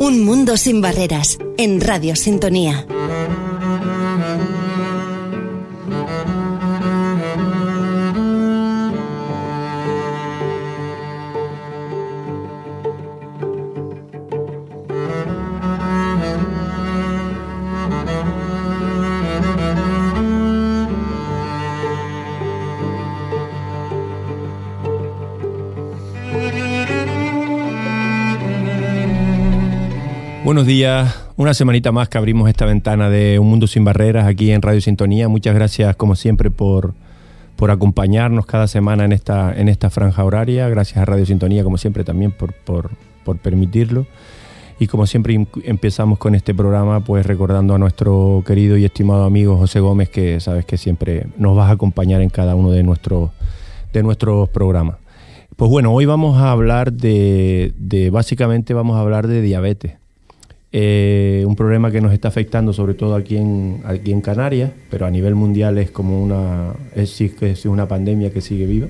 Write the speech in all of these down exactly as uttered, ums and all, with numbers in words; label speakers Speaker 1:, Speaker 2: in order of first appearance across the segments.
Speaker 1: Un mundo sin barreras, en Radio Sintonía.
Speaker 2: Buenos días, una semanita más que abrimos esta ventana de Un Mundo Sin Barreras aquí en Radio Sintonía. Muchas gracias como siempre por, por acompañarnos cada semana en esta, en esta franja horaria. Gracias a Radio Sintonía como siempre también por, por, por permitirlo. Y como siempre empezamos con este programa pues recordando a nuestro querido y estimado amigo José Gómez, que sabes que siempre nos vas a acompañar en cada uno de nuestros, de nuestros programas. Pues bueno, hoy vamos a hablar de, de básicamente vamos a hablar de diabetes. Eh, un problema que nos está afectando sobre todo aquí en, aquí en Canarias, pero a nivel mundial es como una es, es una pandemia que sigue viva.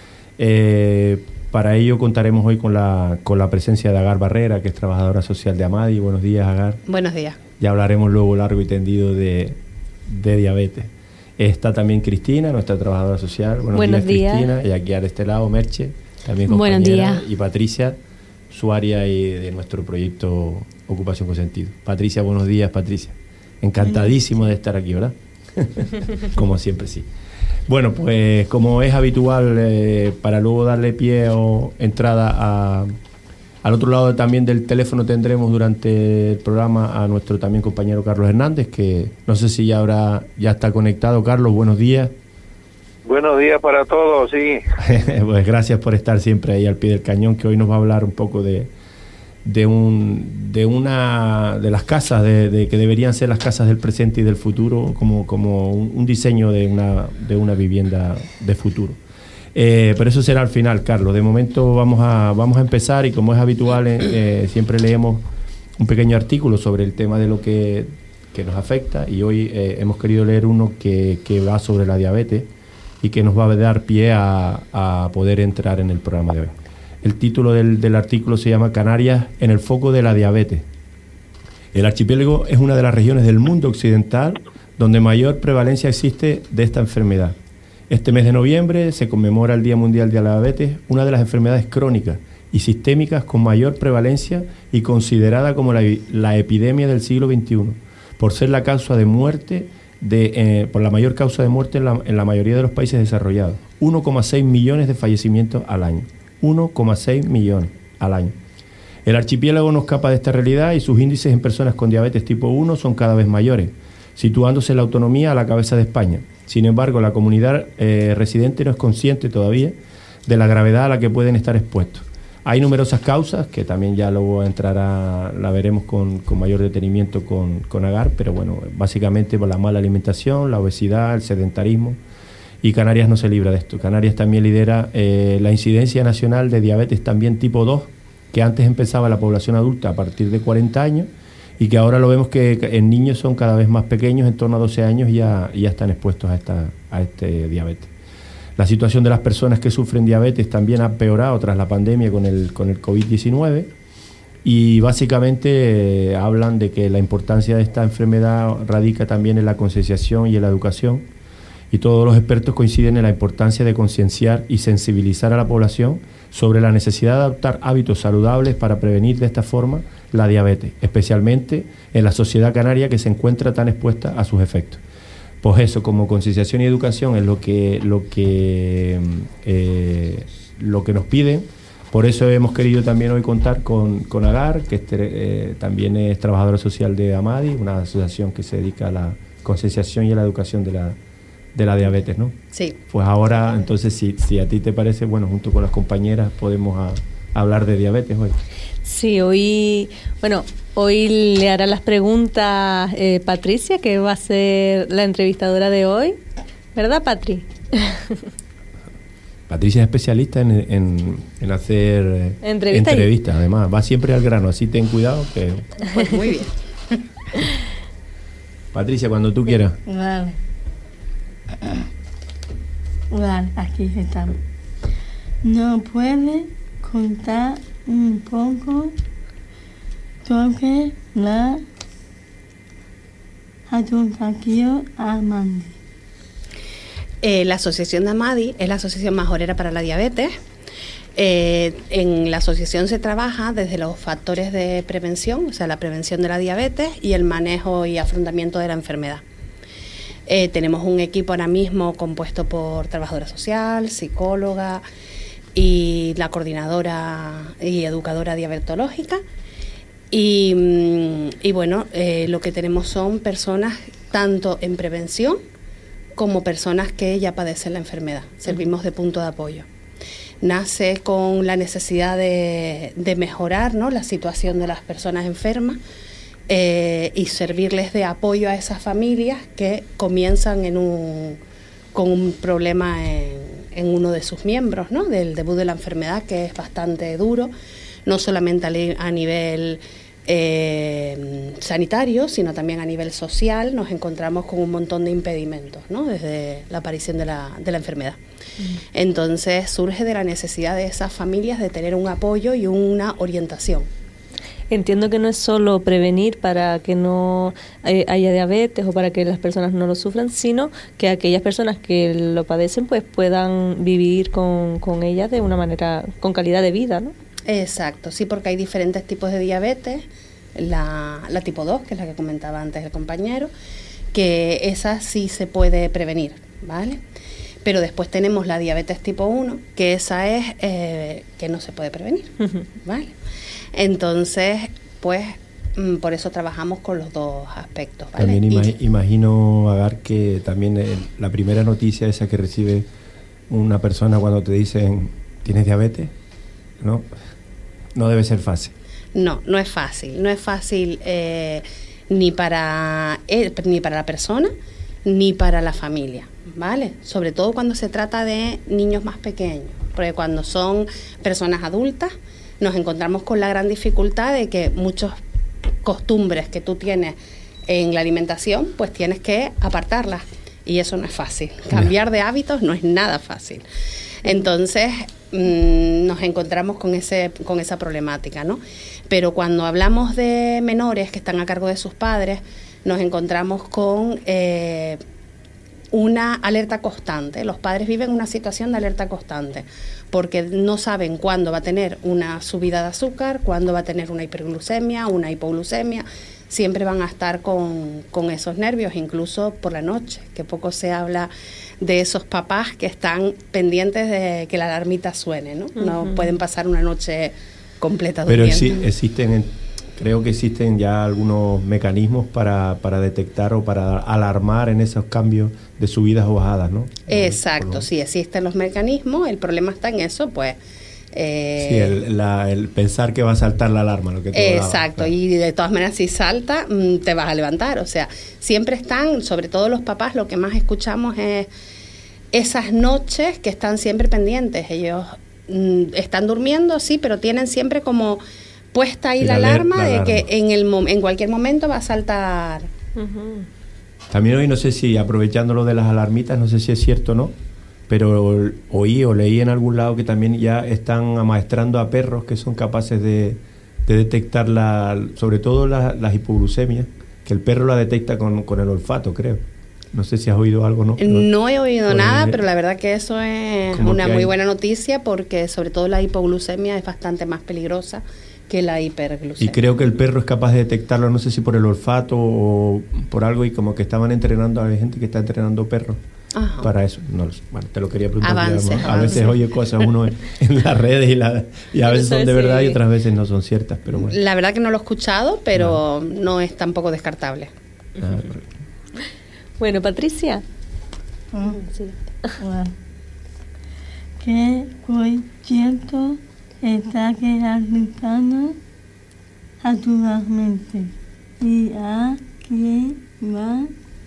Speaker 2: Eh, para ello contaremos hoy con la, con la presencia de Agar Barrera, que es trabajadora social de Amadi. Buenos días, Agar.
Speaker 3: Buenos días. Ya
Speaker 2: hablaremos luego largo y tendido de, de diabetes. Está también Cristina, nuestra trabajadora social. Buenos,
Speaker 3: Buenos días,
Speaker 2: días, Cristina. Y aquí a este lado, Merche, también compañera.
Speaker 3: Buenos días.
Speaker 2: Y Patricia, su área y de nuestro proyecto Ocupación con Sentido. Patricia, buenos días, Patricia. Encantadísimo de estar aquí, ¿verdad? Como siempre, sí. Bueno, pues como es habitual, eh, para luego darle pie o entrada a, al otro lado también del teléfono tendremos durante el programa a nuestro también compañero Carlos Hernández, que no sé si ya habrá ya está conectado. Carlos, buenos días.
Speaker 4: Buenos días para todos, sí.
Speaker 2: Pues gracias por estar siempre ahí al pie del cañón, que hoy nos va a hablar un poco de de un de una de las casas de, de que deberían ser las casas del presente y del futuro, como como un, un diseño de una de una vivienda de futuro. Eh, pero eso será al final, Carlos. De momento vamos a vamos a empezar y como es habitual eh, siempre leemos un pequeño artículo sobre el tema de lo que, que nos afecta, y hoy eh, hemos querido leer uno que, que va sobre la diabetes y que nos va a dar pie a, a poder entrar en el programa de hoy. El título del, del artículo se llama Canarias en el foco de la diabetes. El archipiélago es una de las regiones del mundo occidental donde mayor prevalencia existe de esta enfermedad. Este mes de noviembre se conmemora el Día Mundial de la Diabetes, una de las enfermedades crónicas y sistémicas con mayor prevalencia y considerada como la, la epidemia del siglo veintiuno, por ser la causa de muerte, de, eh, por la mayor causa de muerte en la, en la mayoría de los países desarrollados. uno coma seis millones de fallecimientos al año. uno coma seis millones al año. El archipiélago no escapa de esta realidad y sus índices en personas con diabetes tipo uno son cada vez mayores, situándose la autonomía a la cabeza de España. Sin embargo, la comunidad eh, residente no es consciente todavía de la gravedad a la que pueden estar expuestos. Hay numerosas causas, que también ya luego entrará, la veremos con, con mayor detenimiento con, con Agar, pero bueno, básicamente por la mala alimentación, la obesidad, el sedentarismo. Y Canarias no se libra de esto. Canarias también lidera eh, la incidencia nacional de diabetes también tipo dos, que antes empezaba la población adulta a partir de cuarenta años y que ahora lo vemos que en niños son cada vez más pequeños, en torno a doce años, y ya, ya están expuestos a, esta, a este diabetes. La situación de las personas que sufren diabetes también ha empeorado tras la pandemia con el, con el covid diecinueve, y básicamente eh, hablan de que la importancia de esta enfermedad radica también en la concienciación y en la educación. Y todos los expertos coinciden en la importancia de concienciar y sensibilizar a la población sobre la necesidad de adoptar hábitos saludables para prevenir de esta forma la diabetes, especialmente en la sociedad canaria que se encuentra tan expuesta a sus efectos. Pues eso, como concienciación y educación es lo que lo que eh, lo que nos piden. Por eso hemos querido también hoy contar con, con Agar, que este, eh, también es trabajadora social de Amadi, una asociación que se dedica a la concienciación y a la educación de la de la diabetes, ¿no?
Speaker 3: Sí.
Speaker 2: Pues ahora, entonces, si, si a ti te parece, bueno, junto con las compañeras podemos a, a hablar de diabetes hoy.
Speaker 3: Sí, hoy, bueno, hoy le hará las preguntas eh, Patricia, que va a ser la entrevistadora de hoy, ¿verdad, Patri?
Speaker 2: Patricia es especialista en, en, en hacer
Speaker 3: ¿Entrevista
Speaker 2: entrevistas, y... además, va siempre al grano, así ten cuidado que...
Speaker 3: Pues muy bien.
Speaker 2: Patricia, cuando tú quieras.
Speaker 5: Vale. Vale, aquí estamos. ¿No puedes contar un poco toque la asociación Amadi.
Speaker 6: Eh, la Asociación de Amadi es la asociación majorera para la diabetes. Eh, en la asociación se trabaja desde los factores de prevención, o sea, la prevención de la diabetes y el manejo y afrontamiento de la enfermedad. Eh, tenemos un equipo ahora mismo compuesto por trabajadora social, psicóloga y la coordinadora y educadora diabetológica. Y, y bueno, eh, lo que tenemos son personas tanto en prevención como personas que ya padecen la enfermedad. Servimos de punto de apoyo. Nace con la necesidad de, de mejorar, ¿no?, la situación de las personas enfermas eh, y servirles de apoyo a esas familias que comienzan en un, con un problema en, en uno de sus miembros, ¿no?, del debut de la enfermedad, que es bastante duro, no solamente a, a nivel eh, sanitario, sino también a nivel social. Nos encontramos con un montón de impedimentos, ¿no?, desde la aparición de la, de la enfermedad. Entonces surge de la necesidad de esas familias de tener un apoyo y una orientación.
Speaker 3: Entiendo que no es solo prevenir para que no haya diabetes o para que las personas no lo sufran, sino que aquellas personas que lo padecen pues puedan vivir con, con ellas de una manera, con calidad de vida, ¿no?
Speaker 6: Exacto, sí, porque hay diferentes tipos de diabetes. La, la tipo dos, que es la que comentaba antes el compañero, que esa sí se puede prevenir, ¿vale? Pero después tenemos la diabetes tipo uno, que esa es eh, que no se puede prevenir, ¿vale? Entonces, pues, mm, por eso trabajamos con los dos aspectos, ¿vale?
Speaker 2: También ima-
Speaker 6: y,
Speaker 2: imagino, Agar, que también el, la primera noticia esa que recibe una persona cuando te dicen, ¿tienes diabetes? No, no debe ser fácil.
Speaker 6: No, no es fácil, no es fácil eh, ni para él, ni para la persona, ni para la familia, ¿vale? Sobre todo cuando se trata de niños más pequeños, porque cuando son personas adultas nos encontramos con la gran dificultad de que muchas costumbres que tú tienes en la alimentación, pues tienes que apartarlas, y eso no es fácil. Cambiar de hábitos no es nada fácil. Entonces mmm, nos encontramos con ese con esa problemática, ¿no? Pero cuando hablamos de menores que están a cargo de sus padres, nos encontramos con eh, una alerta constante. Los padres viven una situación de alerta constante porque no saben cuándo va a tener una subida de azúcar, cuándo va a tener una hiperglucemia, una hipoglucemia. Siempre van a estar con, con esos nervios, incluso por la noche, que poco se habla de esos papás que están pendientes de que la alarmita suene, ¿no? Uh-huh. No pueden pasar una noche completa durmiendo.
Speaker 2: Pero sí existen... Creo que existen ya algunos mecanismos para, para detectar o para alarmar en esos cambios de subidas o bajadas, ¿no?
Speaker 6: Exacto, lo... sí, existen los mecanismos. El problema está en eso, pues... Eh...
Speaker 2: Sí, el, la, el pensar que va a saltar la alarma. Lo que te
Speaker 6: Exacto, hablaba, claro. Y de todas maneras si salta, te vas a levantar. O sea, siempre están, sobre todo los papás, lo que más escuchamos es esas noches que están siempre pendientes. Ellos mm, están durmiendo, sí, pero tienen siempre como... puesta ahí la, la alarma la de alarma. que en el en cualquier momento va a saltar.
Speaker 3: Uh-huh.
Speaker 2: También hoy no sé si, aprovechando lo de las alarmitas, no sé si es cierto o no, pero oí o leí en algún lado que también ya están amaestrando a perros que son capaces de, de detectar la, sobre todo la, las hipoglucemias, que el perro la detecta con, con el olfato, creo. No sé si has oído algo, ¿no?
Speaker 6: No he oído pues, nada, pero la verdad que eso es una muy buena noticia, porque sobre todo la hipoglucemia es bastante más peligrosa que la hiperglucemia.
Speaker 2: Y creo que el perro es capaz de detectarlo, no sé si por el olfato o por algo, y como que estaban entrenando, hay gente que está entrenando perros. Ajá. Para eso. No lo sé. Bueno, te lo quería preguntar.
Speaker 6: Avance,
Speaker 2: a
Speaker 6: avance.
Speaker 2: veces oye cosas uno en, en las redes y, la, y a veces son de verdad y otras veces no son ciertas, pero bueno.
Speaker 6: La verdad que no lo he escuchado, pero no, no es tampoco descartable.
Speaker 2: Ah,
Speaker 3: bueno, Patricia.
Speaker 5: Mm. Sí. Bueno. ¿Qué concierto está realizando actualmente? ¿Y a quién va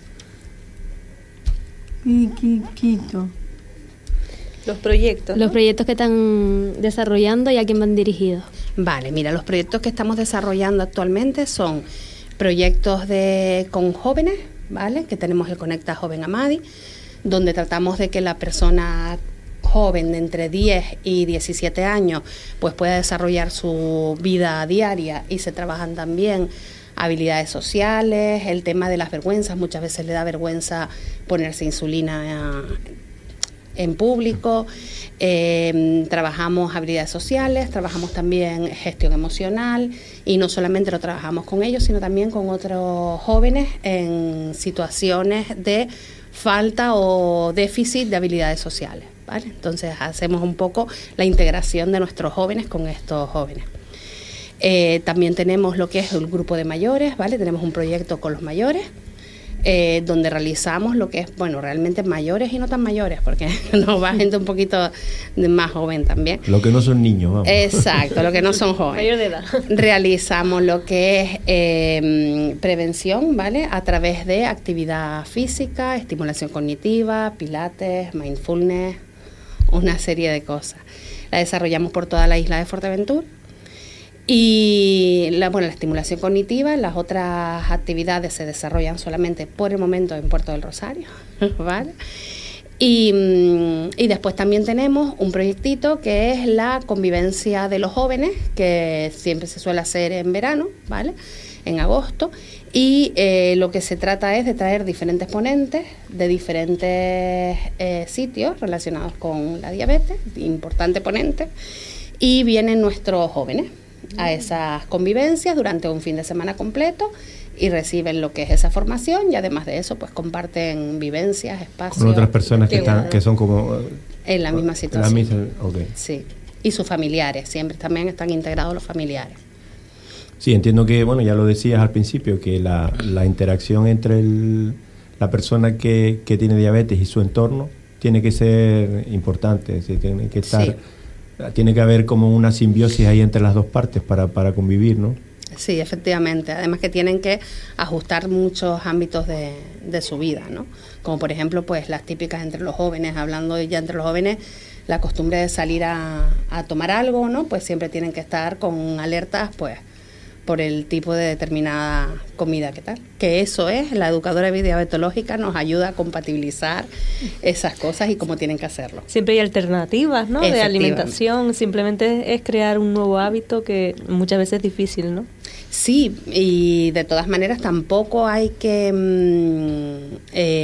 Speaker 5: dirigido?
Speaker 3: Los proyectos.
Speaker 7: Los ¿no? proyectos que están desarrollando y a quién van dirigidos.
Speaker 6: Vale, mira, los proyectos que estamos desarrollando actualmente son proyectos de con jóvenes, ¿vale? Que tenemos el Conecta Joven Amadi, donde tratamos de que la persona joven de entre diez y diecisiete años pues pueda desarrollar su vida diaria, y se trabajan también habilidades sociales, el tema de las vergüenzas. Muchas veces le da vergüenza ponerse insulina en público. Eh, trabajamos habilidades sociales, trabajamos también gestión emocional, y no solamente lo trabajamos con ellos, sino también con otros jóvenes en situaciones de falta o déficit de habilidades sociales, ¿vale? Entonces hacemos un poco la integración de nuestros jóvenes con estos jóvenes. Eh, también tenemos lo que es el grupo de mayores, ¿vale? Tenemos un proyecto con los mayores, eh, donde realizamos lo que es, bueno, realmente mayores y no tan mayores, porque nos va gente un poquito de más joven también.
Speaker 2: Lo que no son niños, vamos.
Speaker 6: Exacto, lo que no son jóvenes.
Speaker 3: Mayor de edad.
Speaker 6: Realizamos lo que es eh, prevención, ¿vale? A través de actividad física, estimulación cognitiva, pilates, mindfulness, una serie de cosas. La desarrollamos por toda la isla de Fuerteventura. Y la, bueno, la estimulación cognitiva, las otras actividades se desarrollan solamente por el momento en Puerto del Rosario, ¿vale? Y, y después también tenemos un proyectito que es la convivencia de los jóvenes, que siempre se suele hacer en verano, ¿vale? En agosto. Y eh, lo que se trata es de traer diferentes ponentes de diferentes eh, sitios relacionados con la diabetes, importante ponente, y vienen nuestros jóvenes a esas convivencias durante un fin de semana completo y reciben lo que es esa formación, y además de eso pues comparten vivencias, espacios
Speaker 2: con otras personas que, están, que son como
Speaker 6: en la misma situación.
Speaker 2: La misma, okay.
Speaker 6: Sí, y sus familiares, siempre también están integrados los familiares.
Speaker 2: Sí, entiendo que, bueno, ya lo decías al principio, que la, la interacción entre el, la persona que, que tiene diabetes y su entorno tiene que ser importante, es decir, tiene que estar... Sí. Tiene que haber como una simbiosis ahí entre las dos partes para, para convivir, ¿no?
Speaker 6: Sí, efectivamente. Además que tienen que ajustar muchos ámbitos de, de su vida, ¿no? Como por ejemplo, pues las típicas entre los jóvenes, hablando ya entre los jóvenes, la costumbre de salir a, a tomar algo, ¿no? Pues siempre tienen que estar con alertas, pues, por el tipo de determinada comida que tal. Que eso es, la educadora diabetológica nos ayuda a compatibilizar esas cosas y cómo tienen que hacerlo.
Speaker 3: Siempre hay alternativas, ¿no? De alimentación, simplemente es crear un nuevo hábito que muchas veces es difícil, ¿no?
Speaker 6: Sí, y de todas maneras tampoco hay que, mmm,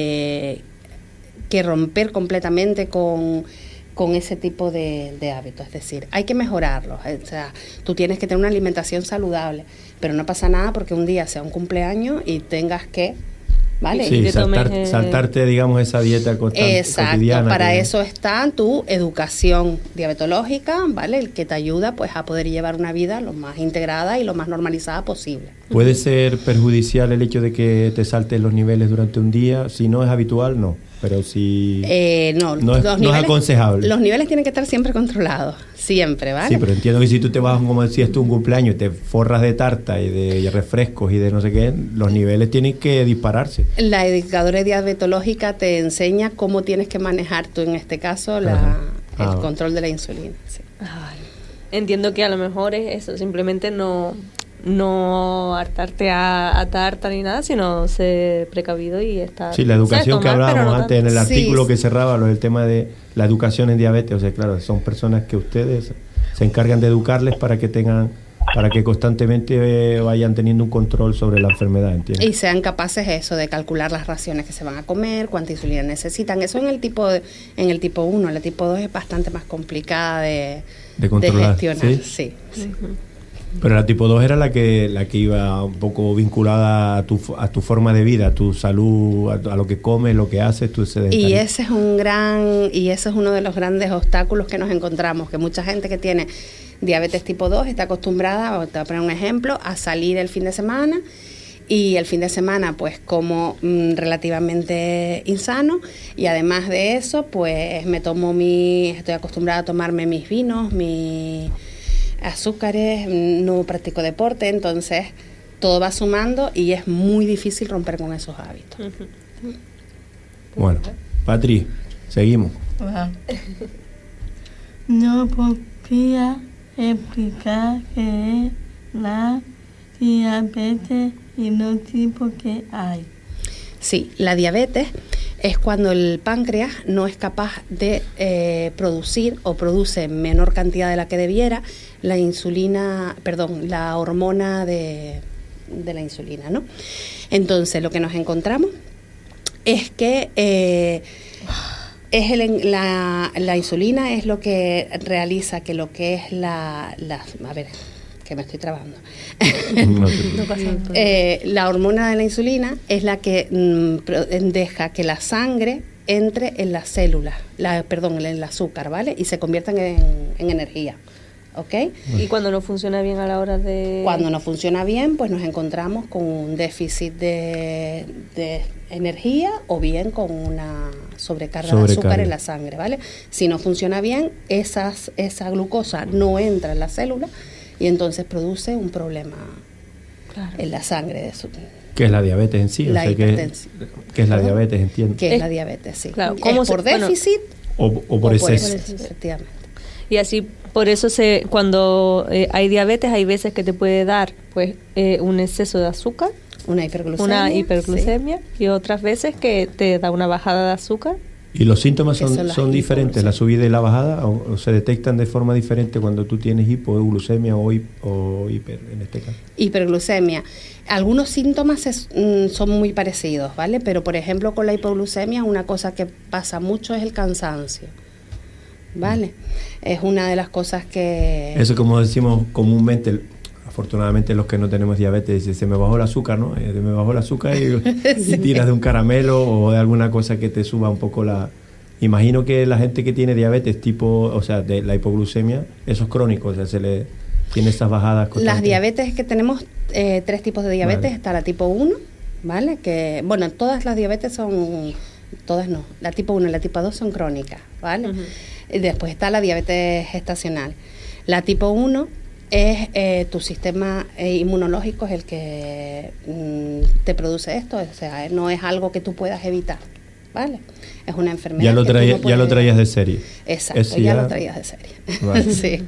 Speaker 6: eh, que romper completamente con... con ese tipo de, de hábitos, es decir, hay que mejorarlos. O sea, tú tienes que tener una alimentación saludable, pero no pasa nada porque un día sea un cumpleaños y tengas que, ¿vale?
Speaker 2: Sí,
Speaker 6: y
Speaker 2: saltar,
Speaker 6: tomes, eh,
Speaker 2: saltarte, digamos, esa dieta constante,
Speaker 6: exacto,
Speaker 2: cotidiana.
Speaker 6: Para
Speaker 2: que...
Speaker 6: eso está tu educación diabetológica, ¿vale? El que te ayuda, pues, a poder llevar una vida lo más integrada y lo más normalizada posible.
Speaker 2: ¿Puede ser perjudicial el hecho de que te saltes los niveles durante un día? Si no es habitual, no. Pero si
Speaker 6: eh, no,
Speaker 2: no, es,
Speaker 6: los
Speaker 2: no
Speaker 6: niveles,
Speaker 2: es aconsejable.
Speaker 6: Los niveles tienen que estar siempre controlados, siempre, ¿vale?
Speaker 2: Sí, pero entiendo que si tú te vas, como decías tú, un cumpleaños, te forras de tarta y de refrescos y de no sé qué, los niveles tienen que dispararse.
Speaker 6: La educadora diabetológica te enseña cómo tienes que manejar tú, en este caso, la, el ah, control de la insulina. Sí.
Speaker 3: Ay, entiendo que a lo mejor es eso, simplemente no... no hartarte a, a tarta ni nada, sino ser precavido y estar...
Speaker 2: Sí, la educación tomar, que hablábamos no antes tanto. En el artículo sí, que cerraba, lo del tema de la educación en diabetes, o sea, claro, son personas que ustedes se encargan de educarles para que tengan, para que constantemente eh, vayan teniendo un control sobre la enfermedad, ¿entiendes?
Speaker 6: Y sean capaces eso, de calcular las raciones que se van a comer, cuánta insulina necesitan. Eso en el tipo de, en el tipo uno, la tipo dos es bastante más complicada de,
Speaker 2: de, controlar,
Speaker 6: de gestionar.
Speaker 2: Sí,
Speaker 6: sí. sí.
Speaker 3: Uh-huh.
Speaker 2: Pero la tipo dos era la que la que iba un poco vinculada a tu a tu forma de vida, a tu salud, a, a lo que comes, lo que haces, tu sedentarismo.
Speaker 6: Y ese es un gran y ese es uno de los grandes obstáculos que nos encontramos, que mucha gente que tiene diabetes tipo dos está acostumbrada, te voy a poner un ejemplo, a salir el fin de semana, y el fin de semana pues como mmm, relativamente insano, y además de eso pues me tomo mi estoy acostumbrada a tomarme mis vinos, mi azúcares, no practico deporte, entonces todo va sumando y es muy difícil romper con esos hábitos. Uh-huh.
Speaker 2: Bueno, Patri, seguimos.
Speaker 5: Wow. No podría explicar qué es la diabetes y los tipos que hay.
Speaker 6: Sí, la diabetes es cuando el páncreas no es capaz de eh, producir o produce en menor cantidad de la que debiera la insulina, perdón, la hormona de, de la insulina, ¿no? Entonces, lo que nos encontramos es que eh, es el, la, la insulina es lo que realiza que lo que es la, la a ver, que me estoy trabando. No, no pasa nada. Eh, la hormona de la insulina es la que mm, deja que la sangre entre en las células, la, perdón, en el azúcar, ¿vale? Y se conviertan en, en energía. ¿Ok?
Speaker 3: Y cuando no funciona bien a la hora de...
Speaker 6: Cuando no funciona bien, pues nos encontramos con un déficit de, de energía o bien con una sobrecarga, sobrecarga de azúcar en la sangre, ¿vale? Si no funciona bien, esas, esa glucosa no entra en la célula y entonces produce un problema claro. en la sangre. De su,
Speaker 2: ¿Qué es la diabetes en sí?
Speaker 6: La
Speaker 2: o sea,
Speaker 6: hipertensión.
Speaker 2: ¿Qué es la diabetes? Entiendo.
Speaker 6: ¿Qué es,
Speaker 3: es
Speaker 6: la diabetes? Sí.
Speaker 3: Claro,
Speaker 6: ¿Es por
Speaker 3: se,
Speaker 6: déficit
Speaker 2: bueno, o, o por
Speaker 6: o
Speaker 2: exceso?
Speaker 6: Por exceso, efectivamente.
Speaker 3: Y así, por eso se cuando eh, hay diabetes, hay veces que te puede dar pues eh, un exceso de azúcar,
Speaker 6: una hiperglucemia,
Speaker 3: una hiperglucemia sí. y otras veces que te da una bajada de azúcar.
Speaker 2: ¿Y los síntomas son, son,
Speaker 6: son
Speaker 2: diferentes, la subida y la bajada, o, o se detectan de forma diferente cuando tú tienes hipoglucemia o, o hiper, en este caso?
Speaker 6: Hiperglucemia. Algunos síntomas es, mm, son muy parecidos, ¿vale? Pero, por ejemplo, con la hipoglucemia, una cosa que pasa mucho es el cansancio, ¿vale? Es una de las cosas que...
Speaker 2: Eso, como decimos comúnmente, afortunadamente los que no tenemos diabetes, dice, se me bajó el azúcar, ¿no? Eh, me bajó el azúcar y, sí. y tiras de un caramelo o de alguna cosa que te suba un poco la... Imagino que la gente que tiene diabetes tipo, o sea, de la hipoglucemia, eso es crónico, o sea, se le tiene esas bajadas constantes.
Speaker 6: Las diabetes que tenemos, eh, tres tipos de diabetes, vale. Está la tipo uno, ¿vale? Que, bueno, todas las diabetes son, todas no, la tipo uno y la tipo dos son crónicas, ¿vale? Uh-huh. Y después está la diabetes gestacional. La tipo uno es eh, tu sistema eh, inmunológico es el que mm, te produce esto, o sea, no es algo que tú puedas evitar, ¿vale? Es una enfermedad.
Speaker 2: Ya lo, traía,
Speaker 6: no puedes...
Speaker 2: ya lo traías de serie.
Speaker 6: Exacto, Eso ya, ya lo traías de serie. Vale. Sí.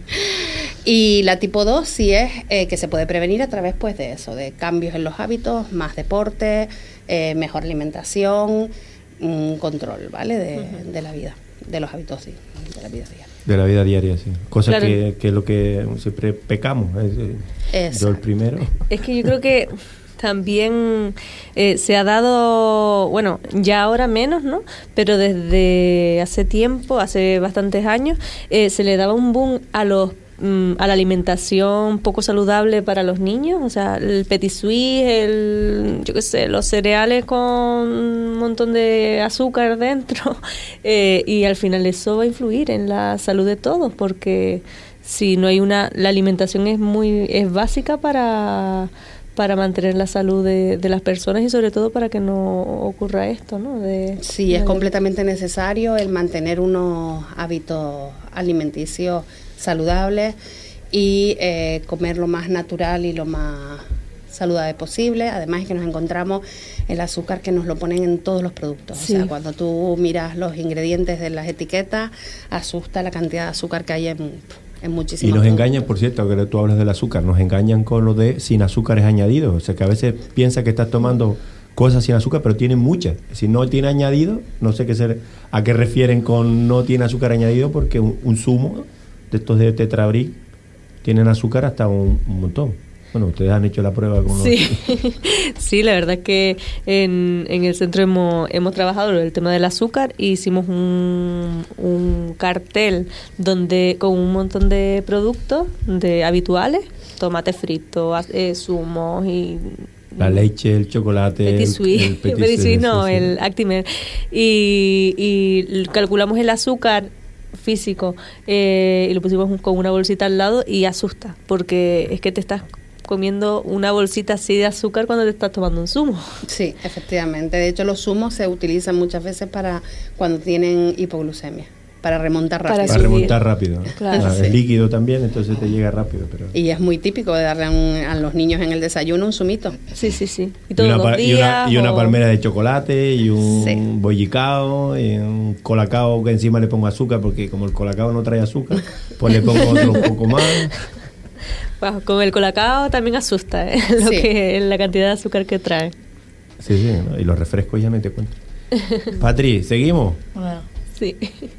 Speaker 6: Y la tipo dos sí es eh, que se puede prevenir a través pues de eso, de cambios en los hábitos, más deporte, eh, mejor alimentación, un control, ¿vale? De, uh-huh. de la vida, de los hábitos, sí, de la vida diaria.
Speaker 2: De la vida diaria, sí. Cosa claro. que, que es lo que siempre pecamos. Es, yo el primero.
Speaker 3: Es que yo creo que también eh, se ha dado, bueno, ya ahora menos, ¿no? Pero desde hace tiempo, hace bastantes años, eh, se le daba un boom a los a la alimentación poco saludable para los niños, o sea, el petit suisse, el, yo qué sé, los cereales con un montón de azúcar dentro, eh, y al final eso va a influir en la salud de todos, porque si no hay una, la alimentación es muy, es básica para para mantener la salud de, de las personas y sobre todo para que no ocurra esto, ¿no? De,
Speaker 6: sí,
Speaker 3: de
Speaker 6: es completamente necesario el mantener unos hábitos alimenticios saludables y eh, comer lo más natural y lo más saludable posible. Además es que nos encontramos el azúcar que nos lo ponen en todos los productos. Sí. O sea, cuando tú miras los ingredientes de las etiquetas, asusta la cantidad de azúcar que hay en...
Speaker 2: Y nos productos. Engañan, por cierto, que tú hablas del azúcar, nos engañan con lo de sin azúcares añadidos. O sea, que a veces piensa que estás tomando cosas sin azúcar, pero tienen muchas. Si no tiene añadido, no sé qué se, a qué refieren con no tiene azúcar añadido, porque un, un zumo de estos de Tetrabric tienen azúcar hasta un, un montón. Bueno, ustedes han hecho la prueba con
Speaker 3: sí. los... sí, la verdad es que en, en el centro hemos, hemos trabajado el tema del azúcar y hicimos un, un cartel donde con un montón de productos de habituales, tomate frito, eh, zumos y...
Speaker 2: La leche, el chocolate,
Speaker 3: petit suisse, el, el petit suisse, no, sí, sí. el Actimel. Y, y calculamos el azúcar físico eh, y lo pusimos con una bolsita al lado y asusta, porque es que te estás comiendo una bolsita así de azúcar cuando te estás tomando un zumo.
Speaker 6: Sí, efectivamente. De hecho, los zumos se utilizan muchas veces para cuando tienen hipoglucemia, para remontar rápido.
Speaker 2: Para, para remontar rápido.
Speaker 3: Claro.
Speaker 2: Ah,
Speaker 6: sí.
Speaker 2: Es líquido también, entonces te llega rápido. Pero...
Speaker 6: Y es muy típico de darle a, un, a los niños en el desayuno un zumito.
Speaker 3: Sí, sí, sí. Y todos
Speaker 2: y una,
Speaker 3: los días.
Speaker 2: Y una, y una
Speaker 3: o...
Speaker 2: palmera de chocolate y un
Speaker 6: sí.
Speaker 2: bollicao y un colacao que encima le pongo azúcar, porque como el colacao no trae azúcar, pues le pongo otro un poco más.
Speaker 3: Bueno, con el colacao también asusta, ¿eh? Lo
Speaker 6: sí.
Speaker 3: que, la cantidad de azúcar que trae.
Speaker 2: Sí, sí, ¿no? Y los refrescos ya no te cuento. Patri, ¿seguimos?
Speaker 5: Bueno,
Speaker 3: Sí.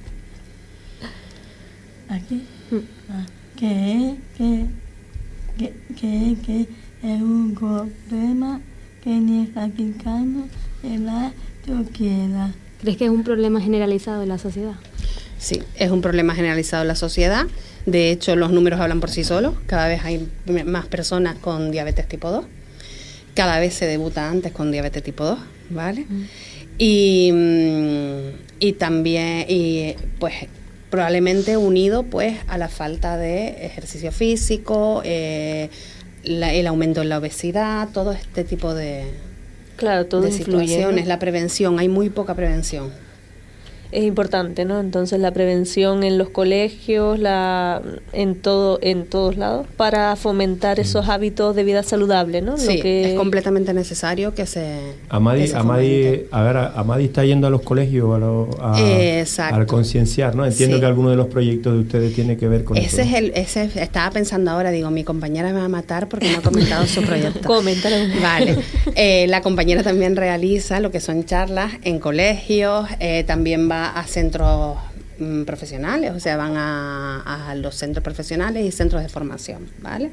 Speaker 5: aquí. Ah, que, que, que, que, que es un problema que ni practicando en la sociedad.
Speaker 7: ¿Crees que es un problema generalizado en la sociedad?
Speaker 6: Sí, es un problema generalizado en la sociedad. De hecho, los números hablan por sí solos. Cada vez hay m- más personas con diabetes tipo dos. Cada vez se debuta antes con diabetes tipo dos, ¿vale?
Speaker 7: Mm.
Speaker 6: Y, mm, y también, y pues probablemente unido pues a la falta de ejercicio físico, eh, la- el aumento en la obesidad, todo este tipo de,
Speaker 3: Claro, todo
Speaker 6: de
Speaker 3: influye,
Speaker 6: situaciones,
Speaker 3: ¿no?
Speaker 6: la prevención, hay muy poca prevención.
Speaker 3: Es importante, ¿no? Entonces la prevención en los colegios, la en todo en todos lados para fomentar esos hábitos de vida saludable, ¿no?
Speaker 6: Sí,
Speaker 3: Lo que
Speaker 6: es completamente necesario que se
Speaker 2: Amadi,
Speaker 6: que se
Speaker 2: Amadi,
Speaker 6: fomente.
Speaker 2: a ver, Amadi está yendo a los colegios a, lo- a,
Speaker 6: Exacto.
Speaker 2: a concienciar, ¿no? Entiendo
Speaker 6: Sí.
Speaker 2: que alguno de los proyectos de ustedes tiene que ver con
Speaker 6: Ese
Speaker 2: eso.
Speaker 6: es el, ese estaba pensando ahora, digo, mi compañera me va a matar porque no ha comentado su proyecto.
Speaker 3: Coméntalo.
Speaker 6: Vale. Eh, la compañera también realiza lo que son charlas en colegios, eh, también va a centros mm, profesionales, o sea, van a, a los centros profesionales y centros de formación, ¿vale?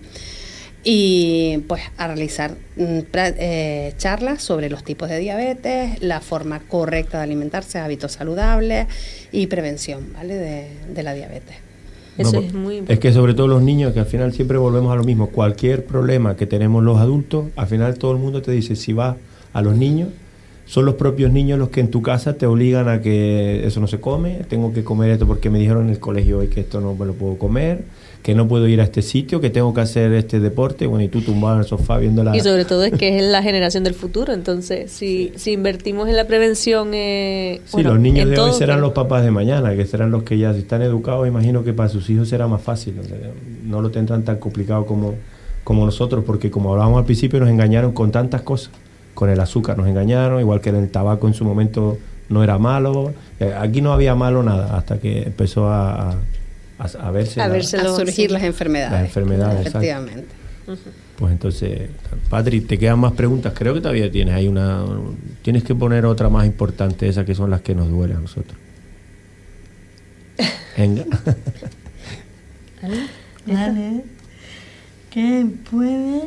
Speaker 6: Y pues a realizar mm, pra- eh, charlas sobre los tipos de diabetes, la forma correcta de alimentarse, hábitos saludables y prevención, ¿vale? De, de la diabetes.
Speaker 3: Eso
Speaker 2: No,
Speaker 3: es muy
Speaker 2: Es
Speaker 3: importante.
Speaker 2: que sobre todo los niños, que al final siempre volvemos a lo mismo. Cualquier problema que tenemos los adultos, al final todo el mundo te dice, si vas a los niños, son los propios niños los que en tu casa te obligan a que eso no se come, tengo que comer esto porque me dijeron en el colegio hoy que esto no me lo puedo comer, que no puedo ir a este sitio, que tengo que hacer este deporte, bueno, y tú tumbado en el sofá viendo la...
Speaker 3: Y sobre todo es que es la generación del futuro, entonces si, si invertimos en la prevención... Eh,
Speaker 2: Sí,
Speaker 3: bueno,
Speaker 2: los niños
Speaker 3: en
Speaker 2: de
Speaker 3: todo,
Speaker 2: hoy serán
Speaker 3: que-
Speaker 2: los papás de mañana, que serán los que ya si están educados, imagino que para sus hijos será más fácil, o sea, no lo tendrán tan complicado como, como nosotros, porque como hablábamos al principio nos engañaron con tantas cosas, con el azúcar nos engañaron, igual que el tabaco en su momento no era malo, eh, aquí no había malo nada, hasta que empezó a, a, a verse,
Speaker 3: A
Speaker 2: la-
Speaker 3: verse
Speaker 6: A
Speaker 3: lo-
Speaker 6: surgir
Speaker 3: sí.
Speaker 6: las enfermedades.
Speaker 2: Las enfermedades, exacto.
Speaker 6: Efectivamente.
Speaker 2: Pues entonces, Patri, te quedan más preguntas, creo que todavía tienes, hay una, tienes que poner otra más importante, esas que son las que nos duelen a nosotros. Venga.
Speaker 5: Vale. Que puede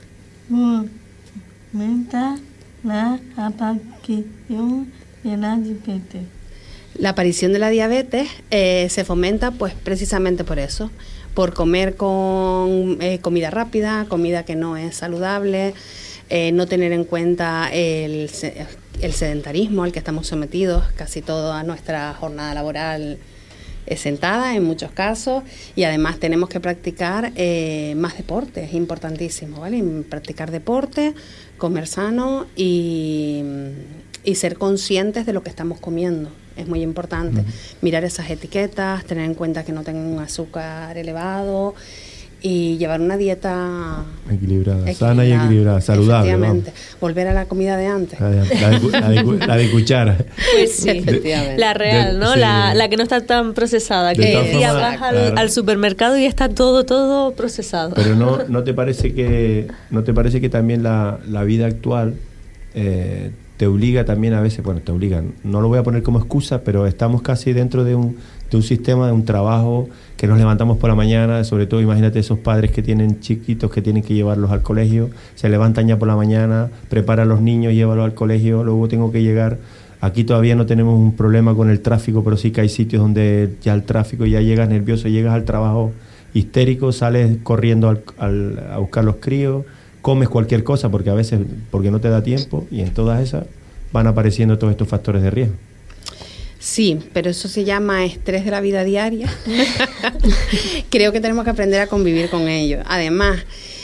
Speaker 5: fomentar la aparición de la diabetes.
Speaker 6: La aparición de la diabetes eh, se fomenta pues precisamente por eso, por comer con eh, comida rápida, comida que no es saludable, eh, no tener en cuenta el, se- el sedentarismo al que estamos sometidos, casi toda nuestra jornada laboral es sentada en muchos casos, y además tenemos que practicar eh, más deporte, es importantísimo, ¿vale? Practicar deporte, comer sano y, y ser conscientes de lo que estamos comiendo. Es muy importante. Mirar esas etiquetas, tener en cuenta que no tengan un azúcar elevado y llevar una dieta
Speaker 2: Equilibrada, sana y equilibrada, saludable,
Speaker 6: Efectivamente. Volver a la comida de antes.
Speaker 2: La de, la de cu- la de cu- la de cuchara.
Speaker 3: Pues sí,
Speaker 6: Efectivamente.
Speaker 3: la real,
Speaker 2: De-
Speaker 3: ¿no?
Speaker 2: sí.
Speaker 3: La, la que no está tan procesada,
Speaker 2: De
Speaker 3: que
Speaker 2: todas
Speaker 3: el día
Speaker 2: formas,
Speaker 3: vas al,
Speaker 2: claro.
Speaker 3: al supermercado y está todo, todo procesado.
Speaker 2: Pero no, no te parece que, no te parece que también la, la vida actual eh, te obliga también a veces, bueno, te obligan, no lo voy a poner como excusa, pero estamos casi dentro de un, de un sistema, de un trabajo que nos levantamos por la mañana, sobre todo imagínate esos padres que tienen chiquitos que tienen que llevarlos al colegio, se levantan ya por la mañana, preparan a los niños, llévalos al colegio, luego tengo que llegar. Aquí todavía no tenemos un problema con el tráfico, pero sí que hay sitios donde ya el tráfico, ya llegas nervioso, llegas al trabajo histérico, sales corriendo al, al, a buscar los críos, comes cualquier cosa porque a veces porque no te da tiempo, y en todas esas van apareciendo todos estos factores de riesgo.
Speaker 6: Sí, pero eso se llama estrés de la vida diaria. Creo que tenemos que aprender a convivir con ello. Además,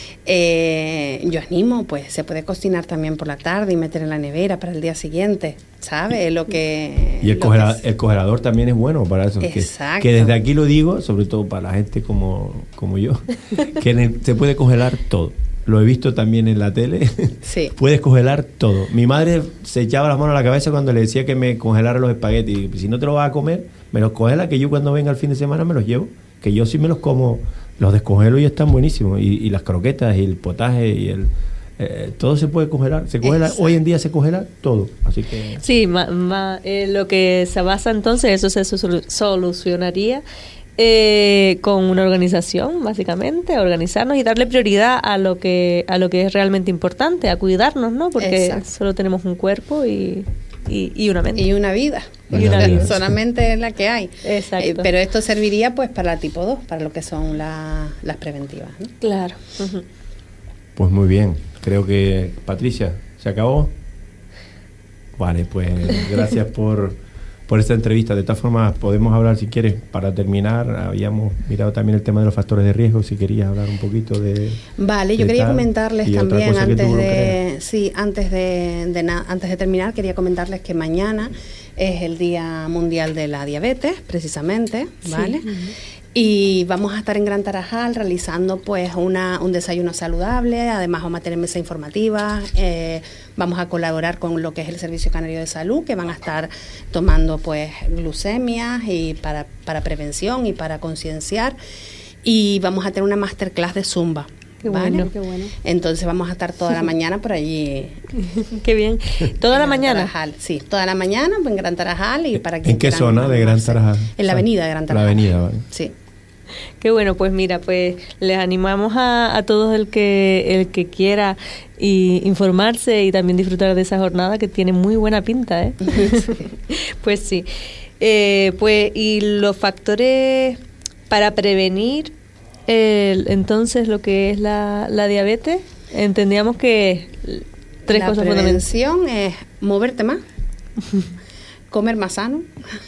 Speaker 6: eh, yo animo, pues se puede cocinar también por la tarde y meter en la nevera para el día siguiente, ¿sabe? Lo que
Speaker 2: Y el,
Speaker 6: lo que
Speaker 2: congela-
Speaker 6: es-
Speaker 2: el congelador también es bueno para eso. Que,
Speaker 6: Exacto.
Speaker 2: que desde aquí lo digo, sobre todo para la gente como, como yo, que en el- se puede congelar todo. Lo he visto también en la tele.
Speaker 6: Sí.
Speaker 2: Puedes congelar todo. Mi madre se echaba las manos a la cabeza cuando le decía que me congelara los espaguetis. Si no te los vas a comer, me los congela, que yo cuando venga el fin de semana me los llevo. Que yo sí me los como, los descongelo y están buenísimos. Y, y las croquetas y el potaje y el, Eh, todo se puede congelar, se congela, hoy en día se congela todo, así que...
Speaker 3: Sí, ma, ma, eh, lo que se basa entonces, eso se solu- solucionaría eh, con una organización, básicamente, organizarnos y darle prioridad a lo que a lo que es realmente importante, a cuidarnos, ¿no? Porque Exacto. solo tenemos un cuerpo y, y, y una mente.
Speaker 6: Y una vida.
Speaker 3: Y una vida.
Speaker 6: Solamente es la que hay.
Speaker 3: Exacto.
Speaker 6: Eh, pero esto serviría pues para la tipo dos, para lo que son la, las preventivas, ¿no?
Speaker 3: Claro. Uh-huh.
Speaker 2: Pues muy bien. Creo que, Patricia, ¿se acabó? Vale, pues gracias por, por esta entrevista. De todas formas, podemos hablar, si quieres, para terminar. Habíamos mirado también el tema de los factores de riesgo, si querías hablar un poquito de...
Speaker 6: Vale,
Speaker 2: de
Speaker 6: yo quería
Speaker 2: tal.
Speaker 6: comentarles
Speaker 2: Y
Speaker 6: también, antes de,
Speaker 2: creas.
Speaker 6: sí, antes de, de na, antes de terminar, quería comentarles que mañana es el Día Mundial de la Diabetes, precisamente, ¿vale? Sí. Uh-huh. Y vamos a estar en Gran Tarajal realizando pues una, un desayuno saludable, además vamos a tener mesa informativa, eh, vamos a colaborar con lo que es el Servicio Canario de Salud, que van a estar tomando pues glucemias y para, para prevención y para concienciar, y vamos a tener una masterclass de Zumba.
Speaker 3: Qué
Speaker 6: ¿vale?
Speaker 3: bueno, qué bueno.
Speaker 6: Entonces vamos a estar toda la mañana por allí.
Speaker 3: Qué bien. ¿Toda la mañana?
Speaker 6: Tarajal, sí, toda la mañana en Gran Tarajal. Y para
Speaker 2: ¿En qué zona de Gran Tarajal?
Speaker 6: En la avenida de Gran Tarajal.
Speaker 2: La avenida, vale.
Speaker 6: Sí.
Speaker 3: Qué bueno, pues mira, pues les animamos a, a todos el que el que quiera y informarse y también disfrutar de esa jornada que tiene muy buena pinta, ¿eh? Pues sí. Eh, pues y los factores para prevenir el, entonces lo que es la, la diabetes, entendíamos que tres
Speaker 6: la
Speaker 3: cosas fundamentales.
Speaker 6: La prevención es moverte más, comer más sano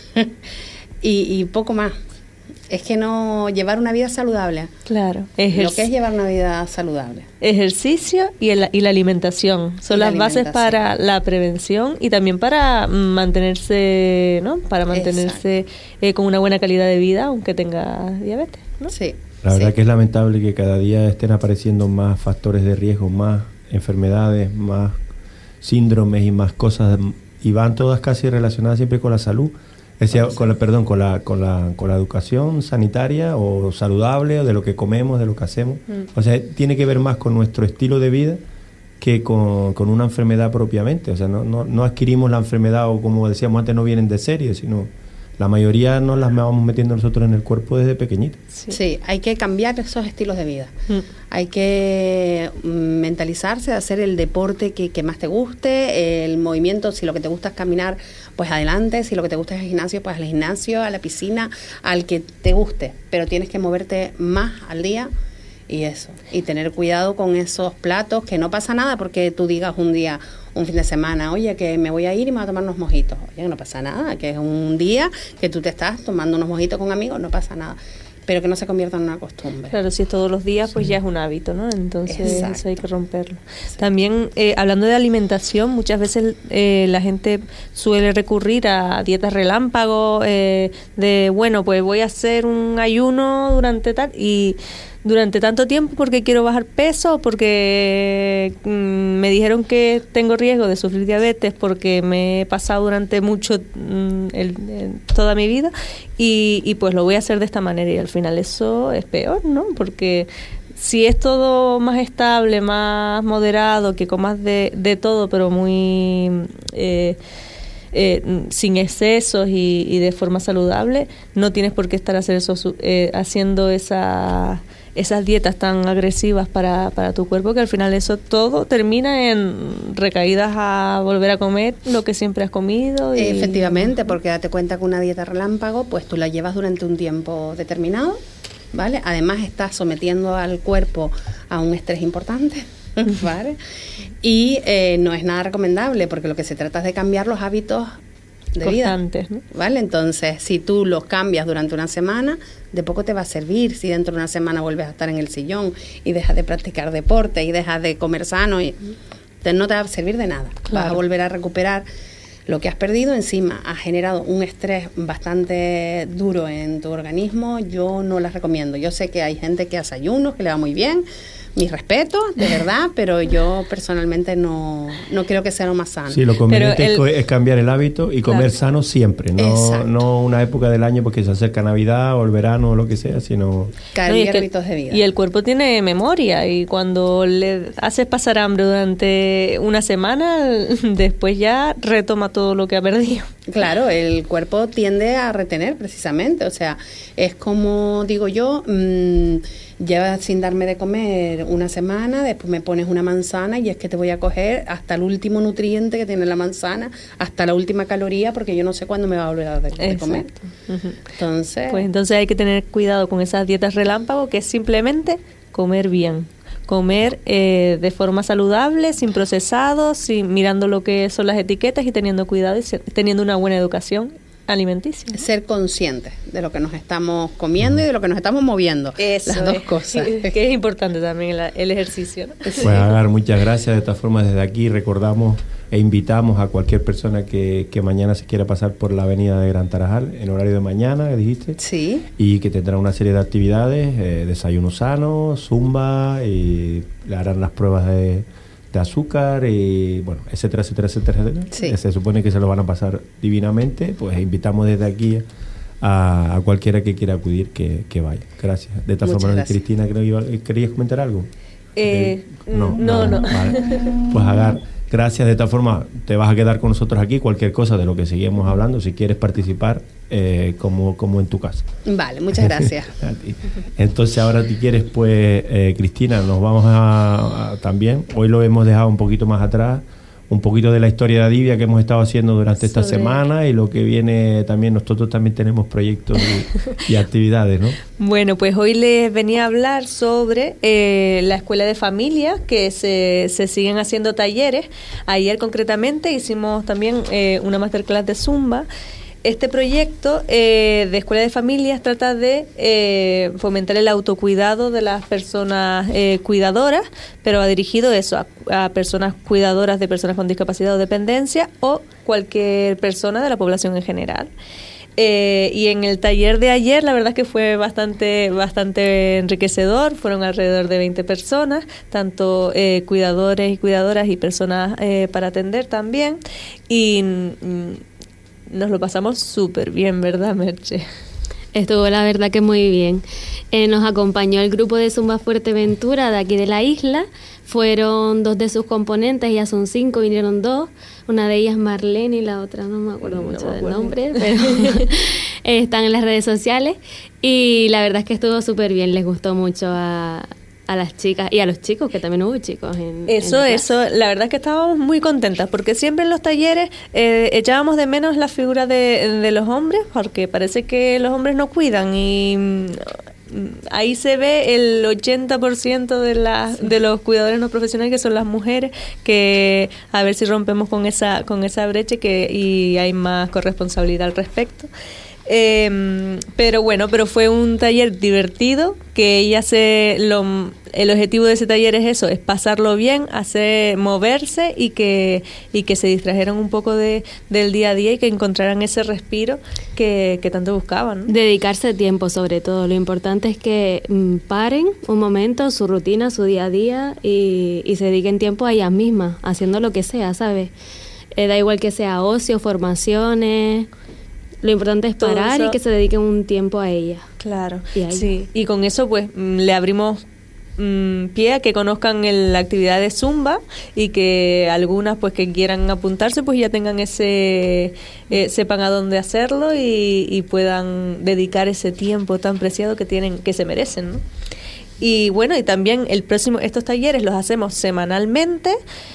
Speaker 6: y, y poco más. Es que no llevar una vida saludable.
Speaker 3: Claro.
Speaker 6: Ejerc- lo que es llevar una vida saludable.
Speaker 3: Ejercicio y, el, y la alimentación. Son
Speaker 6: y
Speaker 3: las
Speaker 6: la
Speaker 3: bases para la prevención y también para mantenerse, ¿no? Para mantenerse eh, con una buena calidad de vida, aunque tenga diabetes, ¿no?
Speaker 6: Sí.
Speaker 2: La verdad
Speaker 6: sí.
Speaker 2: que es lamentable que cada día estén apareciendo más factores de riesgo, más enfermedades, más síndromes y más cosas, y van todas casi relacionadas siempre con la salud. Es decir, con la, perdón, con la, con la, con la educación sanitaria o saludable, o de lo que comemos, de lo que hacemos. Mm. O sea, tiene que ver más con nuestro estilo de vida que con, con una enfermedad propiamente. O sea, no, no, no adquirimos la enfermedad, o como decíamos antes, no vienen de serie, sino la mayoría nos las vamos metiendo nosotros en el cuerpo desde pequeñitos.
Speaker 6: Sí, sí, hay que cambiar esos estilos de vida. Mm. Hay que mentalizarse, hacer el deporte que, que más te guste, el movimiento, si lo que te gusta es caminar, pues adelante, si lo que te gusta es el gimnasio, pues al gimnasio, a la piscina, al que te guste, pero tienes que moverte más al día y eso, y tener cuidado con esos platos, que no pasa nada porque tú digas un día, un fin de semana, oye, que me voy a ir y me voy a tomar unos mojitos. Oye, que no pasa nada, que es un día que tú te estás tomando unos mojitos con amigos, no pasa nada. Pero que no se convierta en una costumbre.
Speaker 3: Claro, si es todos los días, pues sí. Ya es un hábito, ¿no? Entonces eso hay que romperlo. Sí. También, eh, hablando de alimentación, muchas veces eh, la gente suele recurrir a dietas relámpago, eh, de, bueno, pues voy a hacer un ayuno durante tal y durante tanto tiempo porque quiero bajar peso, porque mm, me dijeron que tengo riesgo de sufrir diabetes porque me he pasado durante mucho mm, el, el, toda mi vida y, y pues lo voy a hacer de esta manera, y al final eso es peor, ¿no? Porque si es todo más estable, más moderado, que comas de, de todo, pero muy eh, eh, sin excesos y, y de forma saludable, no tienes por qué estar hacer eso, eh, haciendo esa esas dietas tan agresivas para, para tu cuerpo, que al final eso todo termina en recaídas a volver a comer lo que siempre has comido. Y...
Speaker 6: Efectivamente, porque date cuenta que una dieta relámpago, pues tú la llevas durante un tiempo determinado, ¿vale? Además estás sometiendo al cuerpo a un estrés importante, ¿vale? Y eh, no es nada recomendable, porque lo que se trata es de cambiar los hábitos de
Speaker 3: constantes,
Speaker 6: vida,
Speaker 3: ¿no?
Speaker 6: ¿vale? Entonces, si tú los cambias durante una semana, de poco te va a servir si dentro de una semana vuelves a estar en el sillón y dejas de practicar deporte y dejas de comer sano, y te, no te va a servir de nada. Claro. Vas a volver a recuperar lo que has perdido. Encima has generado un estrés bastante duro en tu organismo. Yo no las recomiendo. Yo sé que hay gente que hace ayunos, que le va muy bien. mis respetos, de verdad, pero yo personalmente no, no creo que sea lo más sano.
Speaker 2: Sí, lo conveniente
Speaker 3: el,
Speaker 2: es cambiar el hábito y comer claro. sano siempre, no, no una época del año porque se acerca Navidad o el verano o lo que sea, sino...
Speaker 6: Cambiar
Speaker 3: no, es
Speaker 6: hábitos de vida.
Speaker 3: Y el cuerpo tiene memoria y cuando le haces pasar hambre durante una semana, después ya retoma todo lo que ha perdido.
Speaker 6: Claro, el cuerpo tiende a retener precisamente, o sea, es como digo yo, mmm, llevas sin darme de comer una semana, después me pones una manzana y es que te voy a coger hasta el último nutriente que tiene la manzana, hasta la última caloría, porque yo no sé cuándo me va a volver a dar de comer.
Speaker 3: Uh-huh.
Speaker 6: Entonces,
Speaker 3: pues entonces hay que tener cuidado con esas dietas relámpago, que es simplemente comer bien. Comer eh, de forma saludable, sin procesados, sin, mirando lo que son las etiquetas y teniendo cuidado y se, teniendo una buena educación alimenticia.
Speaker 6: Ser conscientes de lo que nos estamos comiendo y de lo que nos estamos moviendo.
Speaker 3: Eso
Speaker 6: las dos
Speaker 3: es,
Speaker 6: cosas.
Speaker 3: Que es importante también el, el ejercicio, ¿no?
Speaker 2: Pues Agar, muchas gracias. De todas formas, desde aquí recordamos e invitamos a cualquier persona que, que mañana se quiera pasar por la avenida de Gran Tarajal, en horario de mañana, dijiste.
Speaker 6: Sí. Y
Speaker 2: que tendrá una serie de actividades, eh, desayuno sano, zumba, y le harán las pruebas de... de azúcar y bueno, etcétera, etcétera, etcétera, etcétera.
Speaker 6: Sí.
Speaker 2: Se supone que se lo van a pasar divinamente, pues invitamos desde aquí a, a cualquiera que quiera acudir que, que vaya. Gracias. De esta
Speaker 6: Muchas
Speaker 2: forma,
Speaker 6: gracias.
Speaker 2: Cristina, creo que querías comentar algo.
Speaker 3: Eh,
Speaker 2: no,
Speaker 3: no, no.
Speaker 2: no. Vale. Pues Agar, gracias. De esta forma, te vas a quedar con nosotros aquí. Cualquier cosa de lo que seguimos hablando, si quieres participar, eh, como, como en tu casa.
Speaker 6: Vale, muchas gracias.
Speaker 2: Entonces, ahora si quieres, pues, eh, Cristina, nos vamos a, a también. Hoy lo hemos dejado un poquito más atrás. Un poquito de la historia de Adivia que hemos estado haciendo durante esta
Speaker 3: Sobre...
Speaker 2: semana y lo que viene también. Nosotros también tenemos proyectos y, y actividades, ¿no?
Speaker 3: Bueno, pues hoy les venía a hablar sobre eh, la escuela de familia, que se, se siguen haciendo talleres. Ayer concretamente hicimos también eh, una masterclass de Zumba. Este proyecto eh, de Escuela de Familias trata de eh, fomentar el autocuidado de las personas eh, cuidadoras, pero ha dirigido eso a, a personas cuidadoras de personas con discapacidad o dependencia o cualquier persona de la población en general. Eh, y en el taller de ayer la verdad es que fue bastante bastante enriquecedor, fueron alrededor de veinte personas, tanto eh, cuidadores y cuidadoras y personas eh, para atender también, y mm, nos lo pasamos súper bien, ¿verdad, Merche?
Speaker 7: Estuvo la verdad que muy bien. Eh, nos acompañó el grupo de Zumba Fuerteventura de aquí de la isla. Fueron dos de sus componentes, ya son cinco, vinieron dos. Una de ellas Marlene y la otra no me acuerdo mucho no me acuerdo. del nombre, pero están en las redes sociales. Y la verdad es que estuvo súper bien, les gustó mucho a... a las chicas y a los chicos, que también hubo chicos en
Speaker 3: eso,
Speaker 7: en
Speaker 3: eso, la verdad es que estábamos muy contentas, porque siempre en los talleres eh, echábamos de menos la figura de, de los hombres, porque parece que los hombres no cuidan y mm, ahí se ve el ochenta por ciento de, la, sí. de los cuidadores no profesionales, que son las mujeres, que a ver si rompemos con esa, con esa brecha que, y hay más corresponsabilidad al respecto. Eh, pero bueno, pero fue un taller divertido, que ella se lo, el objetivo de ese taller es eso, es pasarlo bien, hacer moverse y que y que se distrajeran un poco de del día a día y que encontraran ese respiro que, que tanto buscaban, ¿no?
Speaker 7: Dedicarse tiempo sobre todo, lo importante es que mm, paren un momento su rutina, su día a día y, y se dediquen tiempo a ellas mismas, haciendo lo que sea, ¿sabes? Eh, da igual que sea ocio, formaciones. Lo importante es parar y que se dediquen un tiempo a ella.
Speaker 3: Claro,
Speaker 7: y a
Speaker 3: sí. Y con eso pues le abrimos mmm, pie a que conozcan el, la actividad de Zumba y que algunas pues que quieran apuntarse pues ya tengan ese, eh, sepan a dónde hacerlo y, y puedan dedicar ese tiempo tan preciado que tienen, que se merecen, ¿no? Y bueno, y también el próximo, estos talleres los hacemos semanalmente.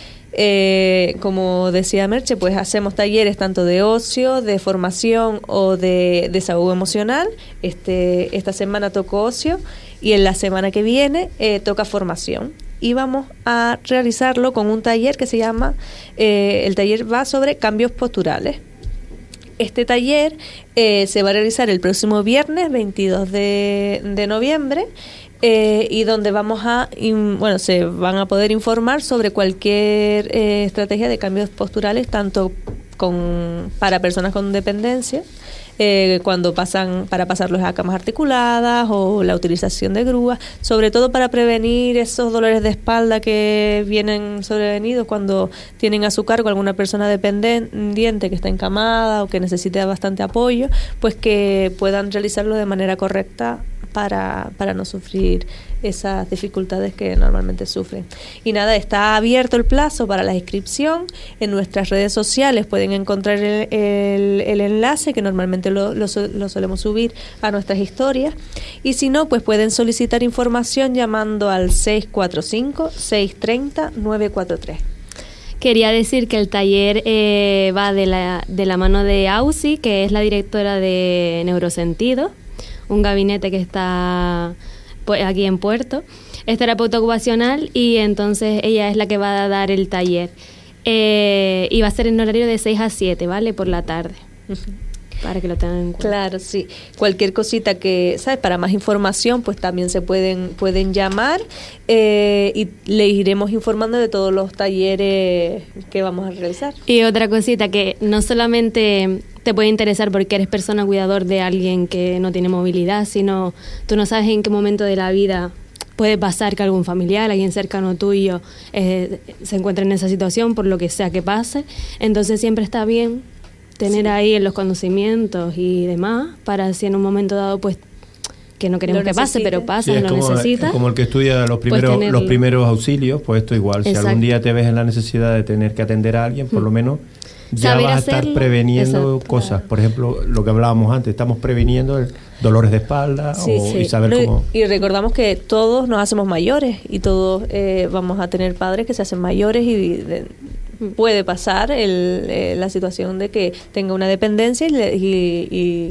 Speaker 3: Eh, como decía Merche, pues hacemos talleres tanto de ocio, de formación o de desahogo emocional. Este, esta semana tocó ocio y en la semana que viene eh, toca formación. Y vamos a realizarlo con un taller que se llama, eh, el taller va sobre cambios posturales. Este taller eh, se va a realizar el próximo viernes veintidós de noviembre. Eh, y donde vamos a, in, bueno, se van a poder informar sobre cualquier eh, estrategia de cambios posturales, tanto con para personas con dependencia eh, cuando pasan, para pasarlos a camas articuladas o la utilización de grúas, sobre todo para prevenir esos dolores de espalda que vienen sobrevenidos cuando tienen a su cargo alguna persona dependiente que está encamada o que necesite bastante apoyo, pues que puedan realizarlo de manera correcta para, para no sufrir esas dificultades que normalmente sufren. Y nada, está abierto el plazo para la inscripción. En nuestras redes sociales pueden encontrar el, el, el enlace, que normalmente lo, lo, lo solemos subir a nuestras historias. Y si no, pues pueden solicitar información llamando al seis cuatro cinco, seis tres cero, nueve cuatro tres.
Speaker 7: Quería decir que el taller eh, va de la, de la mano de Ausi, que es la directora de Neurosentido, un gabinete que está aquí en Puerto. Es terapeuta ocupacional y entonces ella es la que va a dar el taller. Eh, y va a ser en horario de seis a siete, ¿vale? Por la tarde. Uh-huh. Para que lo tengan en cuenta.
Speaker 3: Claro, sí. Cualquier cosita que, ¿sabes? Para más información, pues también se pueden pueden llamar eh, y le iremos informando de todos los talleres que vamos a realizar.
Speaker 7: Y otra cosita que no solamente te puede interesar porque eres persona cuidador de alguien que no tiene movilidad, sino tú no sabes en qué momento de la vida puede pasar que algún familiar, alguien cercano tuyo eh, se encuentre en esa situación por lo que sea que pase. Entonces siempre está bien tener sí. ahí los conocimientos y demás para si en un momento dado pues que no queremos lo que necesite. Pase, pero pasa, sí,
Speaker 2: lo
Speaker 7: como, necesita.
Speaker 2: Es como el que estudia los primeros, pues los primeros auxilios, pues esto igual. Exacto. Si algún día te ves en la necesidad de tener que atender a alguien, por mm. lo menos ya Saber vas a estar hacerlo. Preveniendo Exacto. cosas. Por ejemplo, lo que hablábamos antes, estamos previniendo el dolores de espalda sí, o, sí. y saber no, cómo...
Speaker 3: Y recordamos que todos nos hacemos mayores y todos eh, vamos a tener padres que se hacen mayores y... De, puede pasar el, eh, la situación de que tenga una dependencia y, le, y,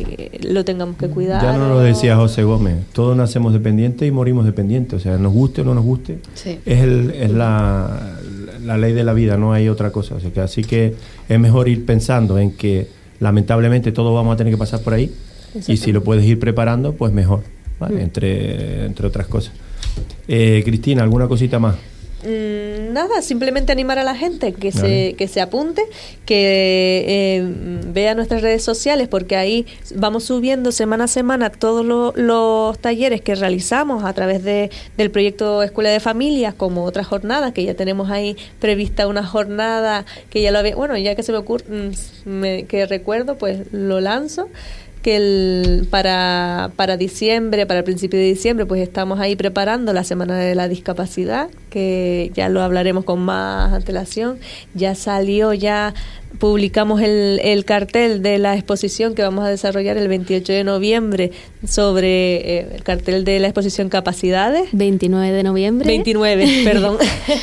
Speaker 3: y lo tengamos que cuidar.
Speaker 2: Ya no lo decía José Gómez, todos nacemos dependientes y morimos dependientes, o sea, nos guste o no nos guste, sí. es, el, es la, la ley de la vida, no hay otra cosa. O sea, que así que es mejor ir pensando en que lamentablemente todos vamos a tener que pasar por ahí y si lo puedes ir preparando, pues mejor, ¿vale? Mm. entre, entre otras cosas. Eh, Cristina, ¿alguna cosita más?
Speaker 3: Mm, nada, simplemente animar a la gente que vale. se que se apunte, que eh, vea nuestras redes sociales, porque ahí vamos subiendo semana a semana todos lo, los talleres que realizamos a través de del proyecto Escuela de Familias, como otras jornadas, que ya tenemos ahí prevista una jornada que ya lo había, bueno, ya que se me ocurre, me, que recuerdo, pues lo lanzo. Que el, para, para diciembre, para el principio de diciembre, pues estamos ahí preparando la Semana de la Discapacidad, que ya lo hablaremos con más antelación. Ya salió, ya publicamos el, el cartel de la exposición que vamos a desarrollar el veintiocho de noviembre sobre eh, el cartel de la exposición Capacidades.
Speaker 7: veintinueve de noviembre.
Speaker 3: veintinueve, perdón.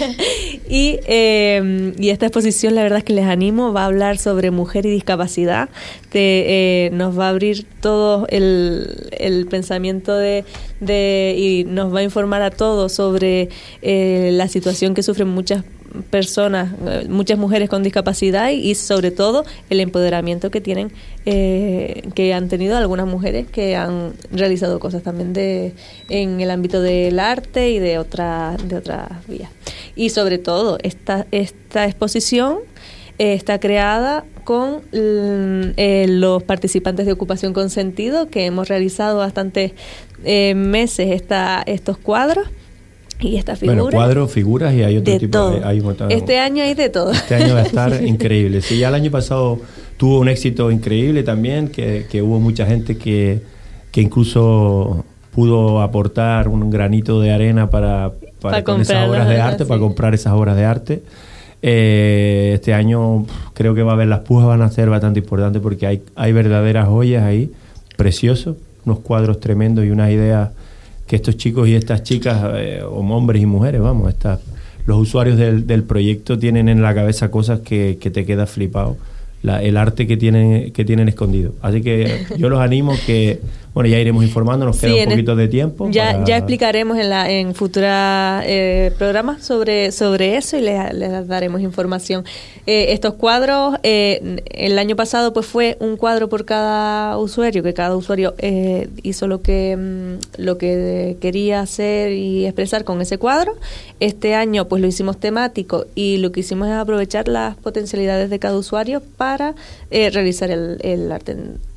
Speaker 3: y, eh, y esta exposición, la verdad es que les animo, va a hablar sobre mujer y discapacidad. Te, eh, nos va a abrir todo el, el pensamiento de, de y nos va a informar a todos sobre eh, la situación que sufren muchas personas, muchas mujeres con discapacidad y, y sobre todo el empoderamiento que tienen, eh, que han tenido algunas mujeres que han realizado cosas también de en el ámbito del arte y de otras de otras vías. Y sobre todo esta esta exposición eh, está creada con eh, los participantes de Ocupación con Sentido, que hemos realizado bastantes eh, meses esta, estos cuadros. Y esta figura.
Speaker 2: Bueno, cuadros, figuras y hay otro
Speaker 3: de
Speaker 2: tipo
Speaker 3: todo.
Speaker 2: de... Hay un,
Speaker 3: este año hay de todo.
Speaker 2: Este año va a estar increíble. Sí, ya el año pasado tuvo un éxito increíble también, que, que hubo mucha gente que, que incluso pudo aportar un granito de arena para, para, para con esas obras de arte, sí. para comprar esas obras de arte. Eh, este año creo que va a haber, las pujas van a ser bastante importantes porque hay, hay verdaderas joyas ahí, preciosos, unos cuadros tremendos y unas ideas que estos chicos y estas chicas, eh, o hombres y mujeres, vamos, estas, los usuarios del, del proyecto tienen en la cabeza cosas que, que te quedas flipado, la, el arte que tienen que tienen escondido. Así que yo los animo que, bueno, ya iremos informando, nos queda sí, un poquito el, de tiempo.
Speaker 3: Ya
Speaker 2: para...
Speaker 3: ya explicaremos en la en futuros eh, programas sobre sobre eso y les, les daremos información. Eh, estos cuadros, eh, el año pasado pues fue un cuadro por cada usuario, que cada usuario eh, hizo lo que mm, lo que quería hacer y expresar con ese cuadro. Este año pues lo hicimos temático y lo que hicimos es aprovechar las potencialidades de cada usuario para eh, realizar el, el arte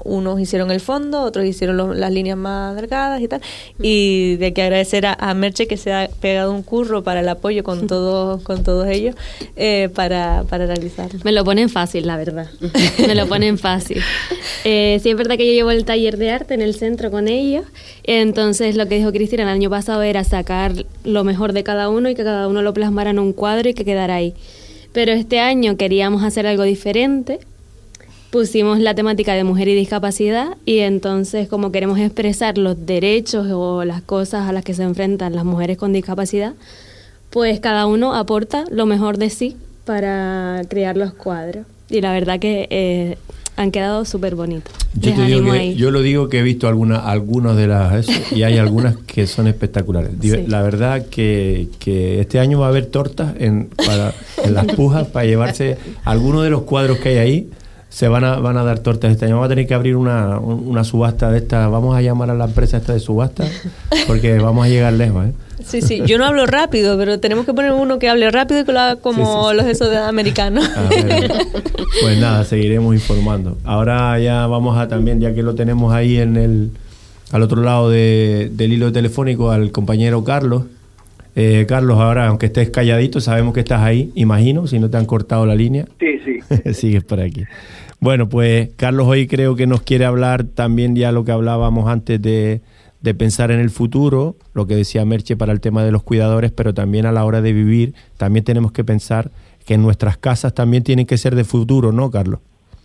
Speaker 3: unos hicieron el fondo, otros hicieron lo, las líneas más delgadas y tal. Y de que agradecer a, a Merche que se ha pegado un curro para el apoyo con todos con todos ellos eh, para, para realizarlo.
Speaker 7: Me lo ponen fácil, la verdad. Me lo ponen fácil. Eh, sí es verdad que yo llevo el taller de arte en el centro con ellos. Entonces lo que dijo Cristina el año pasado era sacar lo mejor de cada uno y que cada uno lo plasmara en un cuadro y que quedara ahí. Pero este año queríamos hacer algo diferente. Pusimos la temática de mujer y discapacidad y entonces como queremos expresar los derechos o las cosas a las que se enfrentan las mujeres con discapacidad, pues cada uno aporta lo mejor de sí para crear los cuadros. Y la verdad que eh, han quedado súper bonitos.
Speaker 2: Yo, te digo que, yo lo digo que he visto alguna, algunos de las eso, y hay algunas que son espectaculares. Sí. La verdad que, que este año va a haber tortas en, para, en las pujas para llevarse algunos de los cuadros que hay ahí. Se van a van a dar tortas este año. Vamos a tener que abrir una, una subasta de esta. Vamos a llamar a la empresa esta de subasta porque vamos a llegar lejos, ¿eh?
Speaker 3: Sí, sí. Yo no hablo rápido, pero tenemos que poner uno que hable rápido y que lo haga como sí, sí, sí. los esos de americanos. A ver,
Speaker 2: pues nada, seguiremos informando. Ahora ya vamos a también, ya que lo tenemos ahí en el al otro lado de, del hilo telefónico, al compañero Carlos. Eh, Carlos, ahora, aunque estés calladito, sabemos que estás ahí, imagino, si no te han cortado la línea.
Speaker 4: Sí, sí.
Speaker 2: Sigues por aquí. Bueno, pues Carlos hoy creo que nos quiere hablar también ya lo que hablábamos antes de, de pensar en el futuro, lo que decía Merche para el tema de los cuidadores, pero también a la hora de vivir, también tenemos que pensar que en nuestras casas también tienen que ser de futuro, ¿no, Carlos?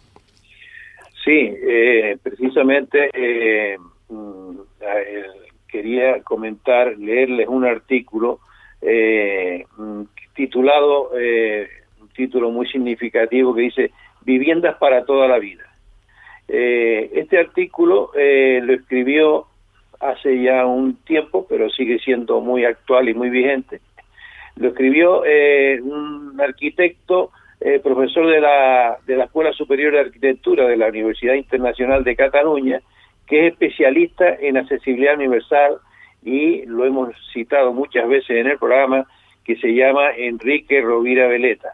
Speaker 4: Sí, eh, precisamente eh, eh, quería comentar, leerles un artículo eh, titulado, eh, un título muy significativo que dice Viviendas para toda la vida. Eh, este artículo eh, lo escribió hace ya un tiempo, pero sigue siendo muy actual y muy vigente. Lo escribió eh, un arquitecto, eh, profesor de la, de la Escuela Superior de Arquitectura de la Universidad Internacional de Cataluña, que es especialista en accesibilidad universal y lo hemos citado muchas veces en el programa, que se llama Enrique Rovira Veleta.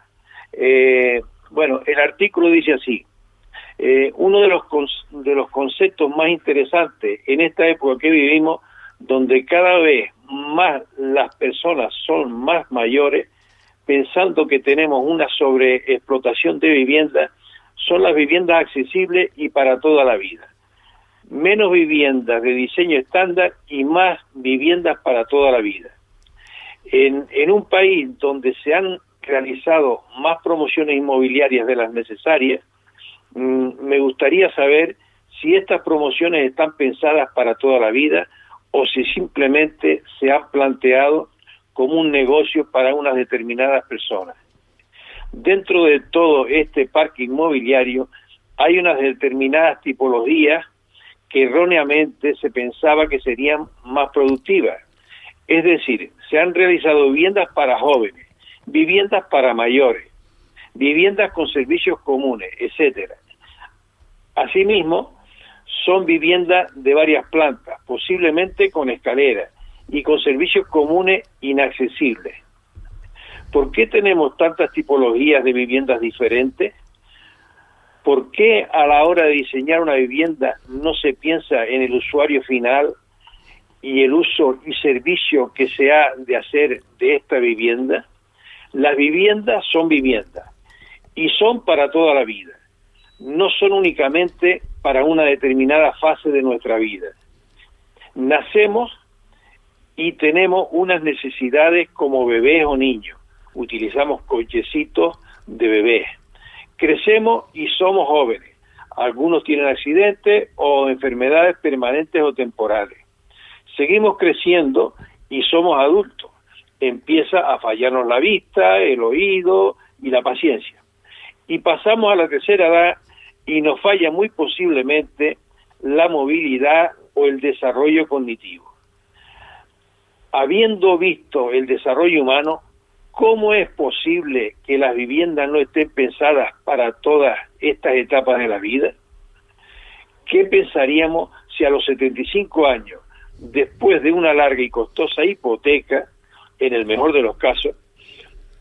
Speaker 4: Eh, Bueno, el artículo dice así, eh, uno de los, de los conceptos más interesantes en esta época que vivimos, donde cada vez más las personas son más mayores, pensando que tenemos una sobreexplotación de viviendas, son las viviendas accesibles y para toda la vida. Menos viviendas de diseño estándar y más viviendas para toda la vida. En, en un país donde se han realizado más promociones inmobiliarias de las necesarias, mmm, me gustaría saber si estas promociones están pensadas para toda la vida o si simplemente se han planteado como un negocio para unas determinadas personas. Dentro de todo este parque inmobiliario hay unas determinadas tipologías que erróneamente se pensaba que serían más productivas. Es decir, se han realizado viviendas para jóvenes, viviendas para mayores, viviendas con servicios comunes, etcétera. Asimismo, son viviendas de varias plantas, posiblemente con escaleras y con servicios comunes inaccesibles. ¿Por qué tenemos tantas tipologías de viviendas diferentes? ¿Por qué a la hora de diseñar una vivienda no se piensa en el usuario final y el uso y servicio que se ha de hacer de esta vivienda? Las viviendas son viviendas y son para toda la vida. No son únicamente para una determinada fase de nuestra vida. Nacemos y tenemos unas necesidades como bebés o niños. Utilizamos cochecitos de bebés. Crecemos y somos jóvenes. Algunos tienen accidentes o enfermedades permanentes o temporales. Seguimos creciendo y somos adultos. Empieza a fallarnos la vista, el oído y la paciencia. Y pasamos a la tercera edad y nos falla muy posiblemente la movilidad o el desarrollo cognitivo. Habiendo visto el desarrollo humano, ¿cómo es posible que las viviendas no estén pensadas para todas estas etapas de la vida? ¿Qué pensaríamos si a los setenta y cinco años, después de una larga y costosa hipoteca, en el mejor de los casos,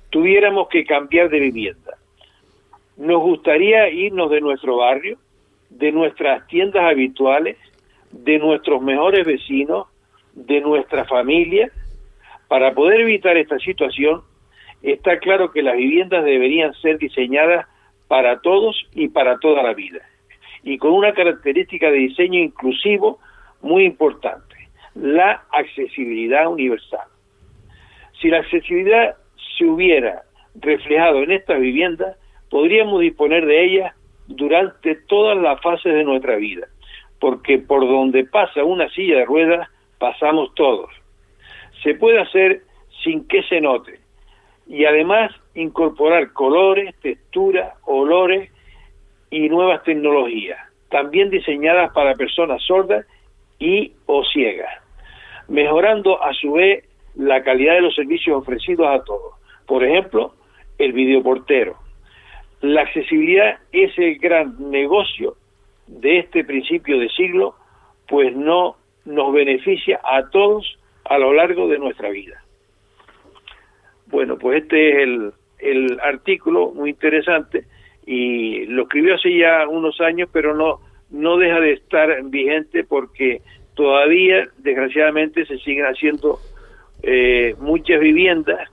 Speaker 4: tuviéramos que cambiar de vivienda? ¿Nos gustaría irnos de nuestro barrio, de nuestras tiendas habituales, de nuestros mejores vecinos, de nuestra familia. Para poder evitar esta situación, está claro que las viviendas deberían ser diseñadas para todos y para toda la vida, y con una característica de diseño inclusivo muy importante: la accesibilidad universal. Si la accesibilidad se hubiera reflejado en estas viviendas, podríamos disponer de ellas durante todas las fases de nuestra vida, porque por donde pasa una silla de ruedas, pasamos todos. Se puede hacer sin que se note, y además incorporar colores, texturas, olores y nuevas tecnologías, también diseñadas para personas sordas y o ciegas, mejorando a su vez la calidad de los servicios ofrecidos a todos. Por ejemplo, el videoportero. La accesibilidad es el gran negocio de este principio de siglo, pues no nos beneficia a todos a lo largo de nuestra vida. Bueno, pues este es el, el artículo muy interesante, y lo escribió hace ya unos años, pero no, no deja de estar vigente, porque todavía, desgraciadamente, se siguen haciendo eh, muchas viviendas,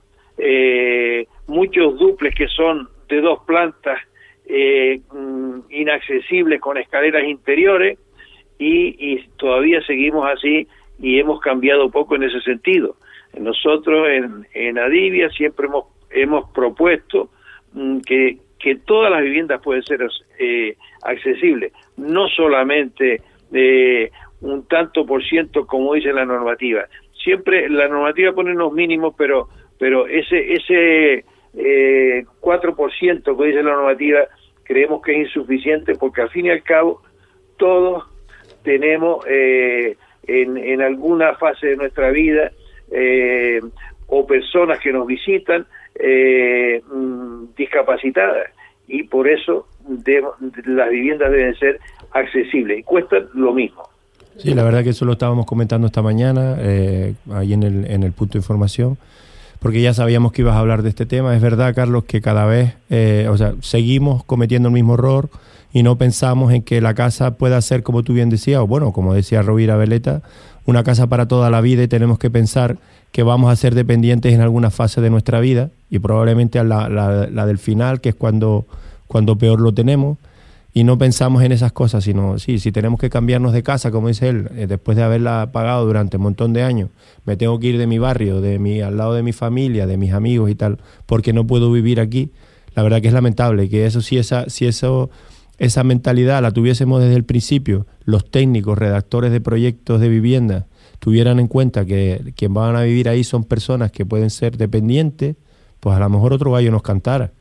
Speaker 4: eh, muchos dúplex que son de dos plantas, eh, inaccesibles, con escaleras interiores, y, y todavía seguimos así, y hemos cambiado poco en ese sentido. Nosotros en, en Adivia siempre hemos, hemos propuesto mm, que, que todas las viviendas pueden ser eh, accesibles, no solamente eh, un tanto por ciento como dice la normativa. Siempre la normativa pone unos mínimos, pero pero ese ese eh, cuatro por ciento que dice la normativa creemos que es insuficiente, porque al fin y al cabo todos tenemos eh, en, en alguna fase de nuestra vida eh, o personas que nos visitan eh, discapacitadas, y por eso de, las viviendas deben ser accesibles y cuestan lo mismo.
Speaker 2: Sí, la verdad que eso lo estábamos comentando esta mañana eh, ahí en el, en el punto de información, porque ya sabíamos que ibas a hablar de este tema. Es verdad, Carlos, que cada vez, eh, o sea, seguimos cometiendo el mismo error y no pensamos en que la casa pueda ser, como tú bien decías, o bueno, como decía Rovira Veleta, una casa para toda la vida, y tenemos que pensar que vamos a ser dependientes en alguna fase de nuestra vida, y probablemente a la, la, la del final, que es cuando, cuando peor lo tenemos, y no pensamos en esas cosas, sino, sí, si tenemos que cambiarnos de casa, como dice él, eh, después de haberla pagado durante un montón de años, me tengo que ir de mi barrio, de mi, al lado de mi familia, de mis amigos y tal, porque no puedo vivir aquí. La verdad que es lamentable, que eso si esa, si eso, esa mentalidad la tuviésemos desde el principio, los técnicos, redactores de proyectos de vivienda, tuvieran en cuenta que quien van a vivir ahí son personas que pueden ser dependientes, pues a lo mejor otro gallo nos cantara.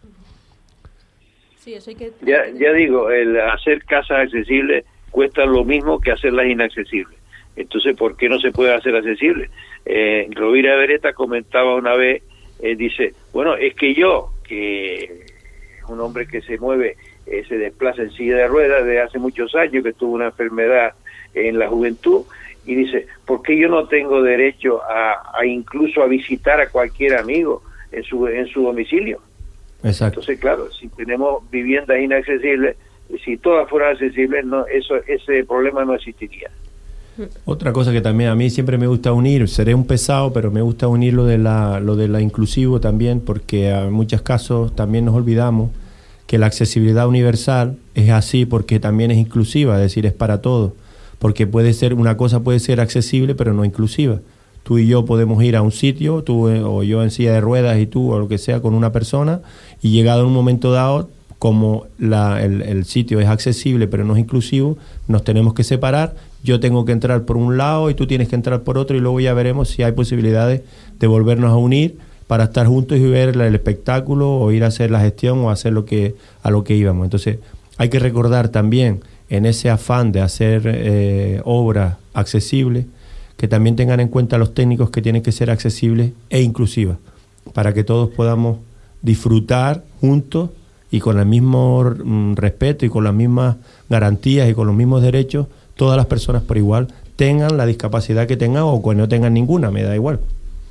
Speaker 3: Sí, eso hay que...
Speaker 4: Ya, ya digo, el hacer casas accesibles cuesta lo mismo que hacerlas inaccesibles. Entonces, ¿por qué no se puede hacer accesible? Eh, Rovira Veleta comentaba una vez, eh, dice, bueno, es que yo, que es un hombre que se mueve, eh, se desplaza en silla de ruedas desde hace muchos años, que tuvo una enfermedad en la juventud, y dice, ¿por qué yo no tengo derecho a, a incluso a visitar a cualquier amigo en su en su domicilio?
Speaker 2: Exacto.
Speaker 4: Entonces, claro, si tenemos viviendas inaccesibles, si todas fueran accesibles, no, eso ese problema no existiría.
Speaker 2: Otra cosa que también a mí siempre me gusta unir, seré un pesado, pero me gusta unir lo de la, lo de la inclusivo también, porque en muchos casos también nos olvidamos que la accesibilidad universal es así porque también es inclusiva, es decir, es para todos, porque puede ser, una cosa puede ser accesible pero no inclusiva. Tú y yo podemos ir a un sitio, tú o yo en silla de ruedas y tú o lo que sea con una persona, y llegado en un momento dado, como la, el, el sitio es accesible pero no es inclusivo, nos tenemos que separar. Yo tengo que entrar por un lado y tú tienes que entrar por otro, y luego ya veremos si hay posibilidades de volvernos a unir para estar juntos y ver el espectáculo o ir a hacer la gestión o hacer lo que a lo que íbamos. Entonces hay que recordar también, en ese afán de hacer eh, obras accesibles, que también tengan en cuenta los técnicos que tienen que ser accesibles e inclusivas, para que todos podamos disfrutar juntos y con el mismo mm, respeto y con las mismas garantías y con los mismos derechos, todas las personas por igual, tengan la discapacidad que tengan o que no tengan ninguna, me da igual.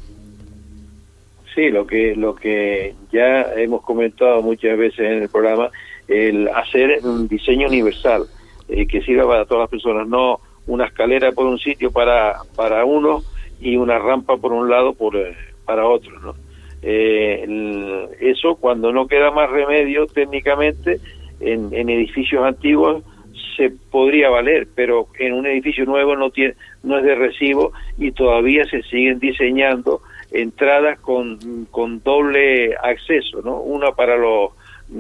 Speaker 4: Sí, lo que lo que ya hemos comentado muchas veces en el programa, el hacer un diseño universal. eh, que sirva para todas las personas, no una escalera por un sitio para para uno y una rampa por un lado por eh, para otro, ¿no? Eh, el, eso cuando no queda más remedio técnicamente en, en edificios antiguos se podría valer, pero en un edificio nuevo no tiene, no es de recibo y todavía se siguen diseñando entradas con, con doble acceso, ¿no? Una para los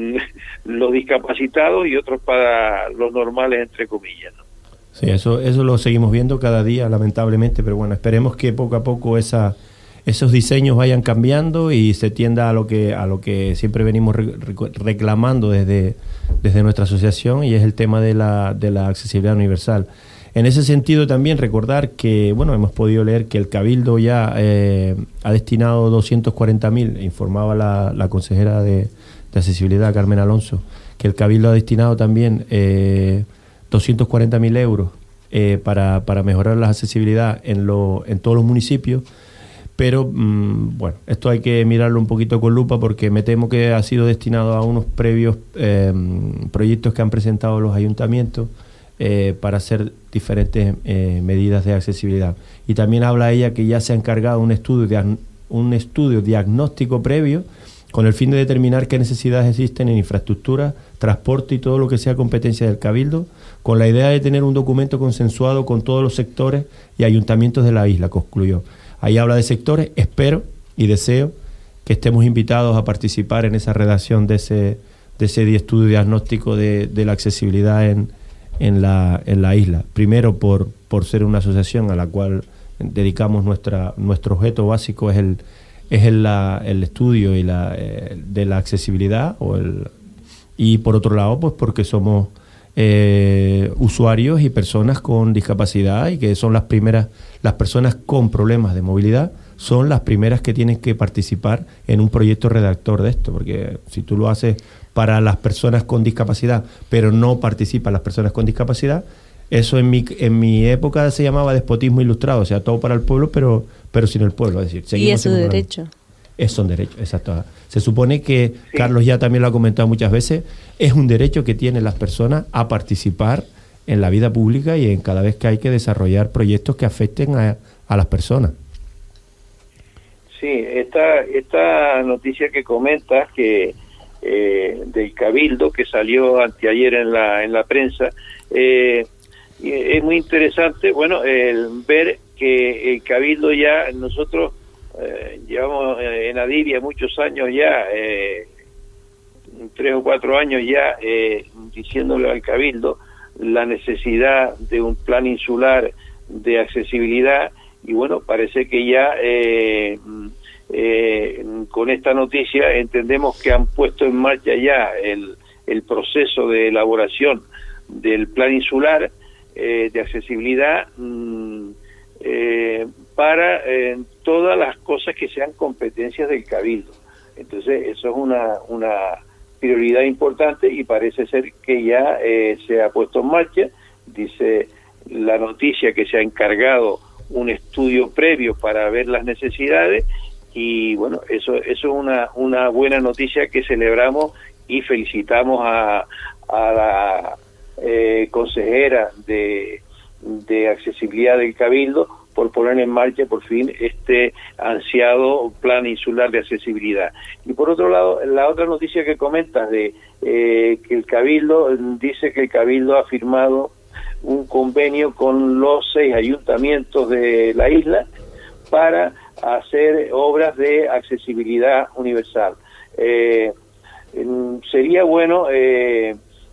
Speaker 4: los discapacitados y otros para los normales, entre comillas, ¿no?
Speaker 2: Sí, eso eso lo seguimos viendo cada día, lamentablemente, pero bueno, esperemos que poco a poco esa esos diseños vayan cambiando y se tienda a lo que a lo que siempre venimos re, reclamando desde desde nuestra asociación, y es el tema de la de la accesibilidad universal. En ese sentido también recordar que, bueno, hemos podido leer que el Cabildo ya eh, ha destinado doscientos cuarenta mil, informaba la, la consejera de, de accesibilidad, Carmen Alonso, que el Cabildo ha destinado también eh, doscientos cuarenta mil euros eh, para, para mejorar la accesibilidad en, lo, en todos los municipios. Pero, mmm, bueno, esto hay que mirarlo un poquito con lupa, porque me temo que ha sido destinado a unos previos eh, proyectos que han presentado los ayuntamientos eh, para hacer diferentes eh, medidas de accesibilidad. Y también habla ella que ya se ha encargado un estudio, de, un estudio diagnóstico previo con el fin de determinar qué necesidades existen en infraestructura, transporte y todo lo que sea competencia del Cabildo, con la idea de tener un documento consensuado con todos los sectores y ayuntamientos de la isla, concluyó. Ahí habla de sectores, espero y deseo que estemos invitados a participar en esa redacción de ese de ese estudio diagnóstico de, de la accesibilidad en, en, la, en la isla. Primero por, por ser una asociación a la cual dedicamos nuestra nuestro objeto básico es el es el, la, el estudio y la, eh, de la accesibilidad, o el, y por otro lado pues porque somos eh, usuarios y personas con discapacidad, y que son las primeras, las personas con problemas de movilidad son las primeras que tienen que participar en un proyecto redactor de esto, porque si tú lo haces para las personas con discapacidad pero no participan las personas con discapacidad, eso en mi en mi época se llamaba despotismo ilustrado, o sea, todo para el pueblo pero pero sin el pueblo, es decir,
Speaker 3: y es su derecho.
Speaker 2: Es un derecho, exacto. Se supone que, sí. Carlos ya también lo ha comentado muchas veces, es un derecho que tienen las personas a participar en la vida pública y en cada vez que hay que desarrollar proyectos que afecten a, a las personas.
Speaker 4: Sí, esta, esta noticia que comentas que eh, del Cabildo, que salió anteayer en la, en la prensa, eh, es muy interesante, bueno, el ver que el Cabildo ya, nosotros eh, llevamos en Adivia muchos años ya, eh, tres o cuatro años ya, eh, diciéndole al Cabildo la necesidad de un plan insular de accesibilidad, y bueno, parece que ya eh, eh, con esta noticia entendemos que han puesto en marcha ya el, el proceso de elaboración del plan insular eh, de accesibilidad mmm, eh, para eh, todas las cosas que sean competencias del Cabildo. Entonces eso es una, una prioridad importante, y parece ser que ya eh, se ha puesto en marcha. Dice la noticia que se ha encargado un estudio previo para ver las necesidades, y bueno, eso, eso es una, una buena noticia que celebramos, y felicitamos a, a la eh, consejera de, de accesibilidad del Cabildo por poner en marcha por fin este ansiado plan insular de accesibilidad. Y por otro lado, la otra noticia que comentas de eh, que el Cabildo, dice que el Cabildo ha firmado un convenio con los seis ayuntamientos de la isla para hacer obras de accesibilidad universal. Eh, sería bueno, eh,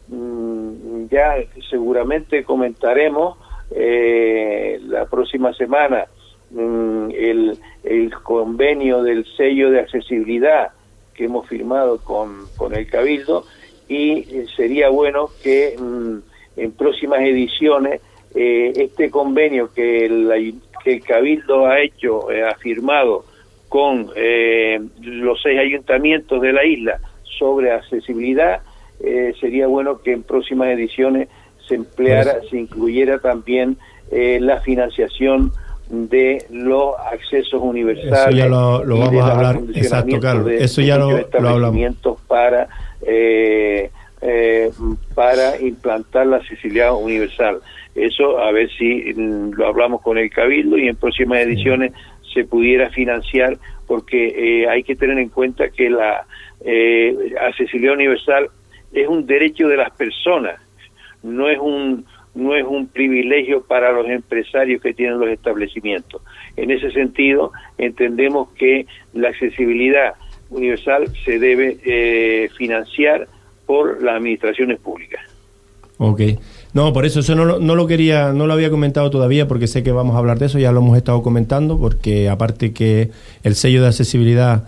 Speaker 4: ya seguramente comentaremos eh, la próxima semana el, el convenio del sello de accesibilidad que hemos firmado con, con el Cabildo, y sería bueno que en próximas ediciones eh, este convenio que el, que el Cabildo ha hecho, eh, ha firmado con eh, los seis ayuntamientos de la isla sobre accesibilidad, eh, sería bueno que en próximas ediciones se empleara, pues, se incluyera también eh, la financiación de los accesos universales.
Speaker 2: Eso ya lo, lo vamos a hablar, exacto, Carlos, eso ya lo, lo hablamos.
Speaker 4: Para eh, eh, para implantar la accesibilidad universal. Eso a ver si mm, lo hablamos con el Cabildo y en próximas ediciones se pudiera financiar, porque eh, hay que tener en cuenta que la eh, accesibilidad universal es un derecho de las personas, no es un no es un privilegio para los empresarios que tienen los establecimientos. En ese sentido, entendemos que la accesibilidad universal se debe eh, financiar por las administraciones públicas.
Speaker 2: Ok. No, por eso, eso no, lo- no lo quería, no lo había comentado todavía, porque sé que vamos a hablar de eso, ya lo hemos estado comentando, porque aparte que el sello de accesibilidad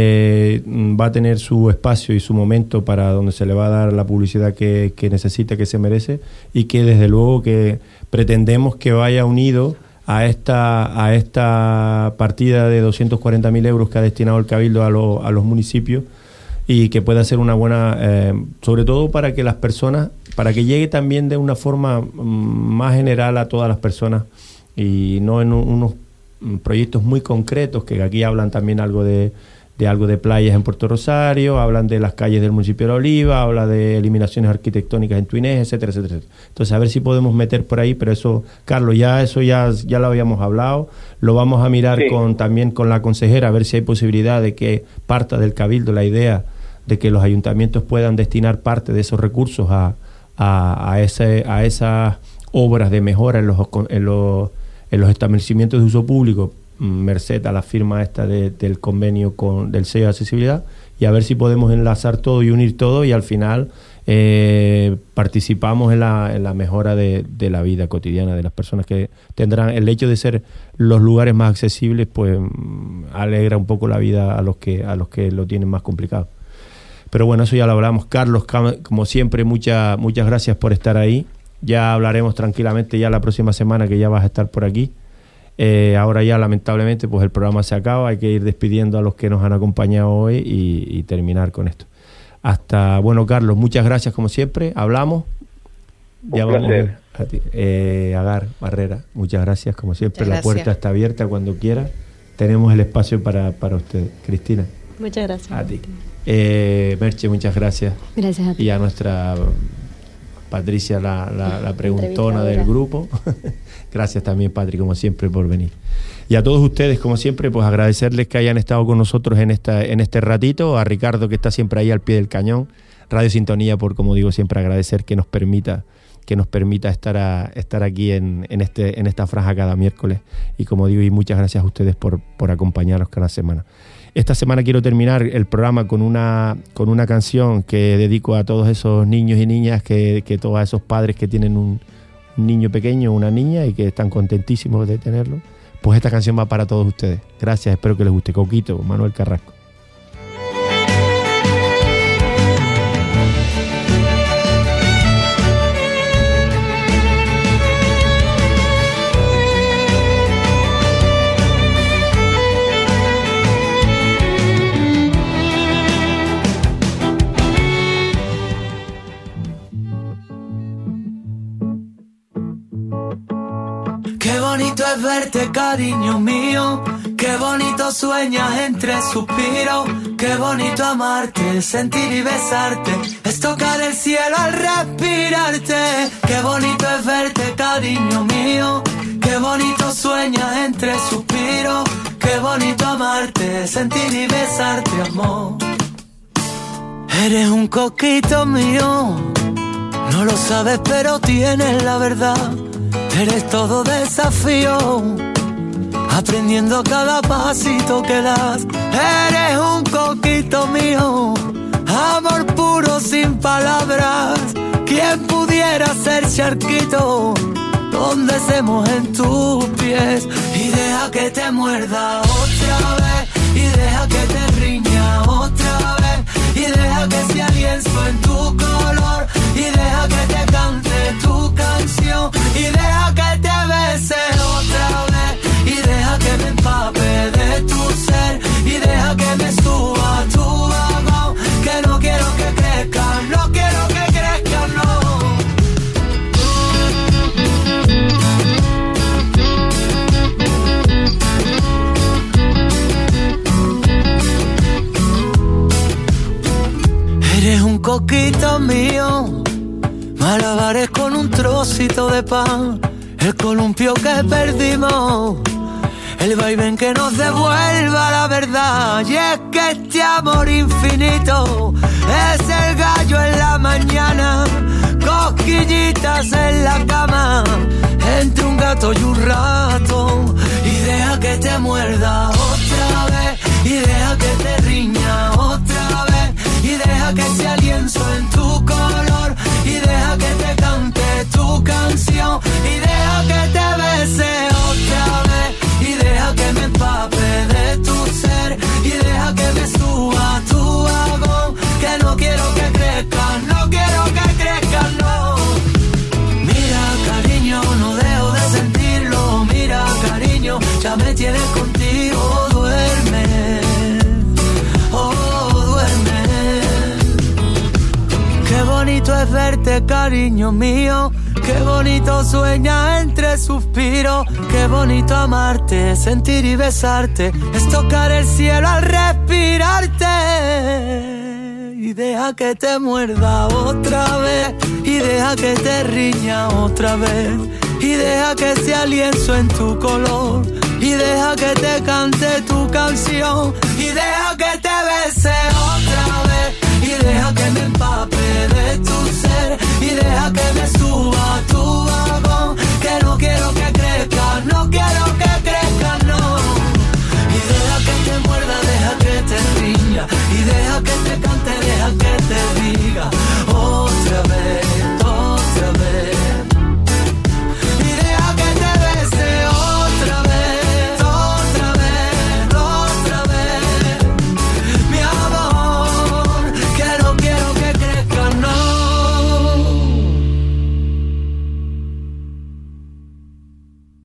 Speaker 2: eh, va a tener su espacio y su momento para donde se le va a dar la publicidad que, que necesita, que se merece, y que desde luego que pretendemos que vaya unido a esta a esta partida de doscientos cuarenta mil euros que ha destinado el Cabildo a, lo- a los municipios, y que pueda ser una buena, eh, sobre todo para que las personas, para que llegue también de una forma mm, más general a todas las personas, y no en un- unos mm, proyectos muy concretos, que aquí hablan también algo de, de algo de playas en Puerto Rosario, hablan de las calles del municipio de La Oliva, habla de eliminaciones arquitectónicas en Tuinés, etcétera, etcétera, etcétera. Entonces, a ver si podemos meter por ahí, pero eso, Carlos, ya eso ya, ya lo habíamos hablado, lo vamos a mirar
Speaker 4: Sí.
Speaker 2: con también con la consejera, a ver si hay posibilidad de que parta del Cabildo la idea de que los ayuntamientos puedan destinar parte de esos recursos a, a, a, ese, a esas obras de mejora en los, en los, en los establecimientos de uso público, merced a la firma esta de, del convenio con del sello de accesibilidad, y a ver si podemos enlazar todo y unir todo, y al final eh, participamos en la, en la mejora de, de la vida cotidiana de las personas, que tendrán el hecho de ser los lugares más accesibles, pues mm, alegra un poco la vida a los que a los que lo tienen más complicado. Pero bueno, eso ya lo hablamos. Carlos, cam- como siempre, muchas muchas gracias por estar ahí. Ya hablaremos tranquilamente ya la próxima semana, que ya vas a estar por aquí. Eh, ahora ya, lamentablemente, pues el programa se acaba. Hay que ir despidiendo a los que nos han acompañado hoy y, y terminar con esto. Hasta, bueno, Carlos, muchas gracias como siempre. Hablamos.
Speaker 4: Un placer.
Speaker 2: A ti. Eh, Agar Barrera, muchas gracias como siempre.
Speaker 6: Muchas
Speaker 2: La
Speaker 6: gracias.
Speaker 2: puerta está abierta cuando quiera. Tenemos el espacio para, para usted. Cristina.
Speaker 3: Muchas gracias.
Speaker 2: A ti. Eh, Merche, muchas gracias.
Speaker 7: Gracias a ti.
Speaker 2: Y a nuestra Patricia, la, la, la preguntona del
Speaker 3: Entrevistadora.
Speaker 2: grupo. Gracias también, Patri, como siempre, por venir. Y a todos ustedes, como siempre, pues agradecerles que hayan estado con nosotros en, esta, en este ratito. A Ricardo, que está siempre ahí al pie del cañón. Radio Sintonía, por, como digo, siempre agradecer que nos permita que nos permita estar a, estar aquí en, en, este, en esta franja cada miércoles. Y como digo, y muchas gracias a ustedes por, por acompañarnos cada semana. Esta semana quiero terminar el programa con una, con una canción que dedico a todos esos niños y niñas, que, que todos esos padres que tienen un, un niño pequeño o una niña y que están contentísimos de tenerlo. Pues esta canción va para todos ustedes. Gracias, espero que les guste. Coquito, Manuel Carrasco.
Speaker 8: Qué bonito es verte, cariño mío. Qué bonito sueñas entre suspiros. Qué bonito amarte, sentir y besarte. Es tocar el cielo al respirarte. Qué bonito es verte, cariño mío. Qué bonito sueñas entre suspiros. Qué bonito amarte, sentir y besarte, amor. Eres un coquito mío. No lo sabes, pero tienes la verdad. Eres todo desafío, aprendiendo cada pasito que das. Eres un coquito mío, amor puro sin palabras. ¿Quién pudiera ser charquito donde se mojen tus pies? Y deja que te muerda otra vez, y deja que te riña otra vez, y deja que sea lienzo en tu color, y deja que te cante tu canción, y deja que te bese otra vez, y deja que me empape de tu ser, y deja que me suba tu vagón, que no quiero que crezca, no quiero que crezca, no. coquito mío, malabares con un trocito de pan, el columpio que perdimos, el vaivén que nos devuelva la verdad. Y es que este amor infinito es el gallo en la mañana, cosquillitas en la cama, entre un gato y un rato. Y deja que te muerda otra vez, y deja que te riña otra vez, y deja que sea lienzo en tu color, y deja que te cante tu canción, y deja que te bese otra vez, y deja que me empape de tu ser, y deja que me suba tu vagón, que no quiero que crezca, no quiero que crezca, no. Mira, cariño, no dejo de sentirlo, mira, cariño, ya me tienes contigo, duerme, oh, duerme. Qué bonito es verte, cariño mío, qué bonito sueña entre suspiros, qué bonito amarte, sentir y besarte, es tocar el cielo al respirarte. Y deja que te muerda otra vez, y deja que te riña otra vez, y deja que sea lienzo en tu color, y deja que te cante tu canción, y deja que te bese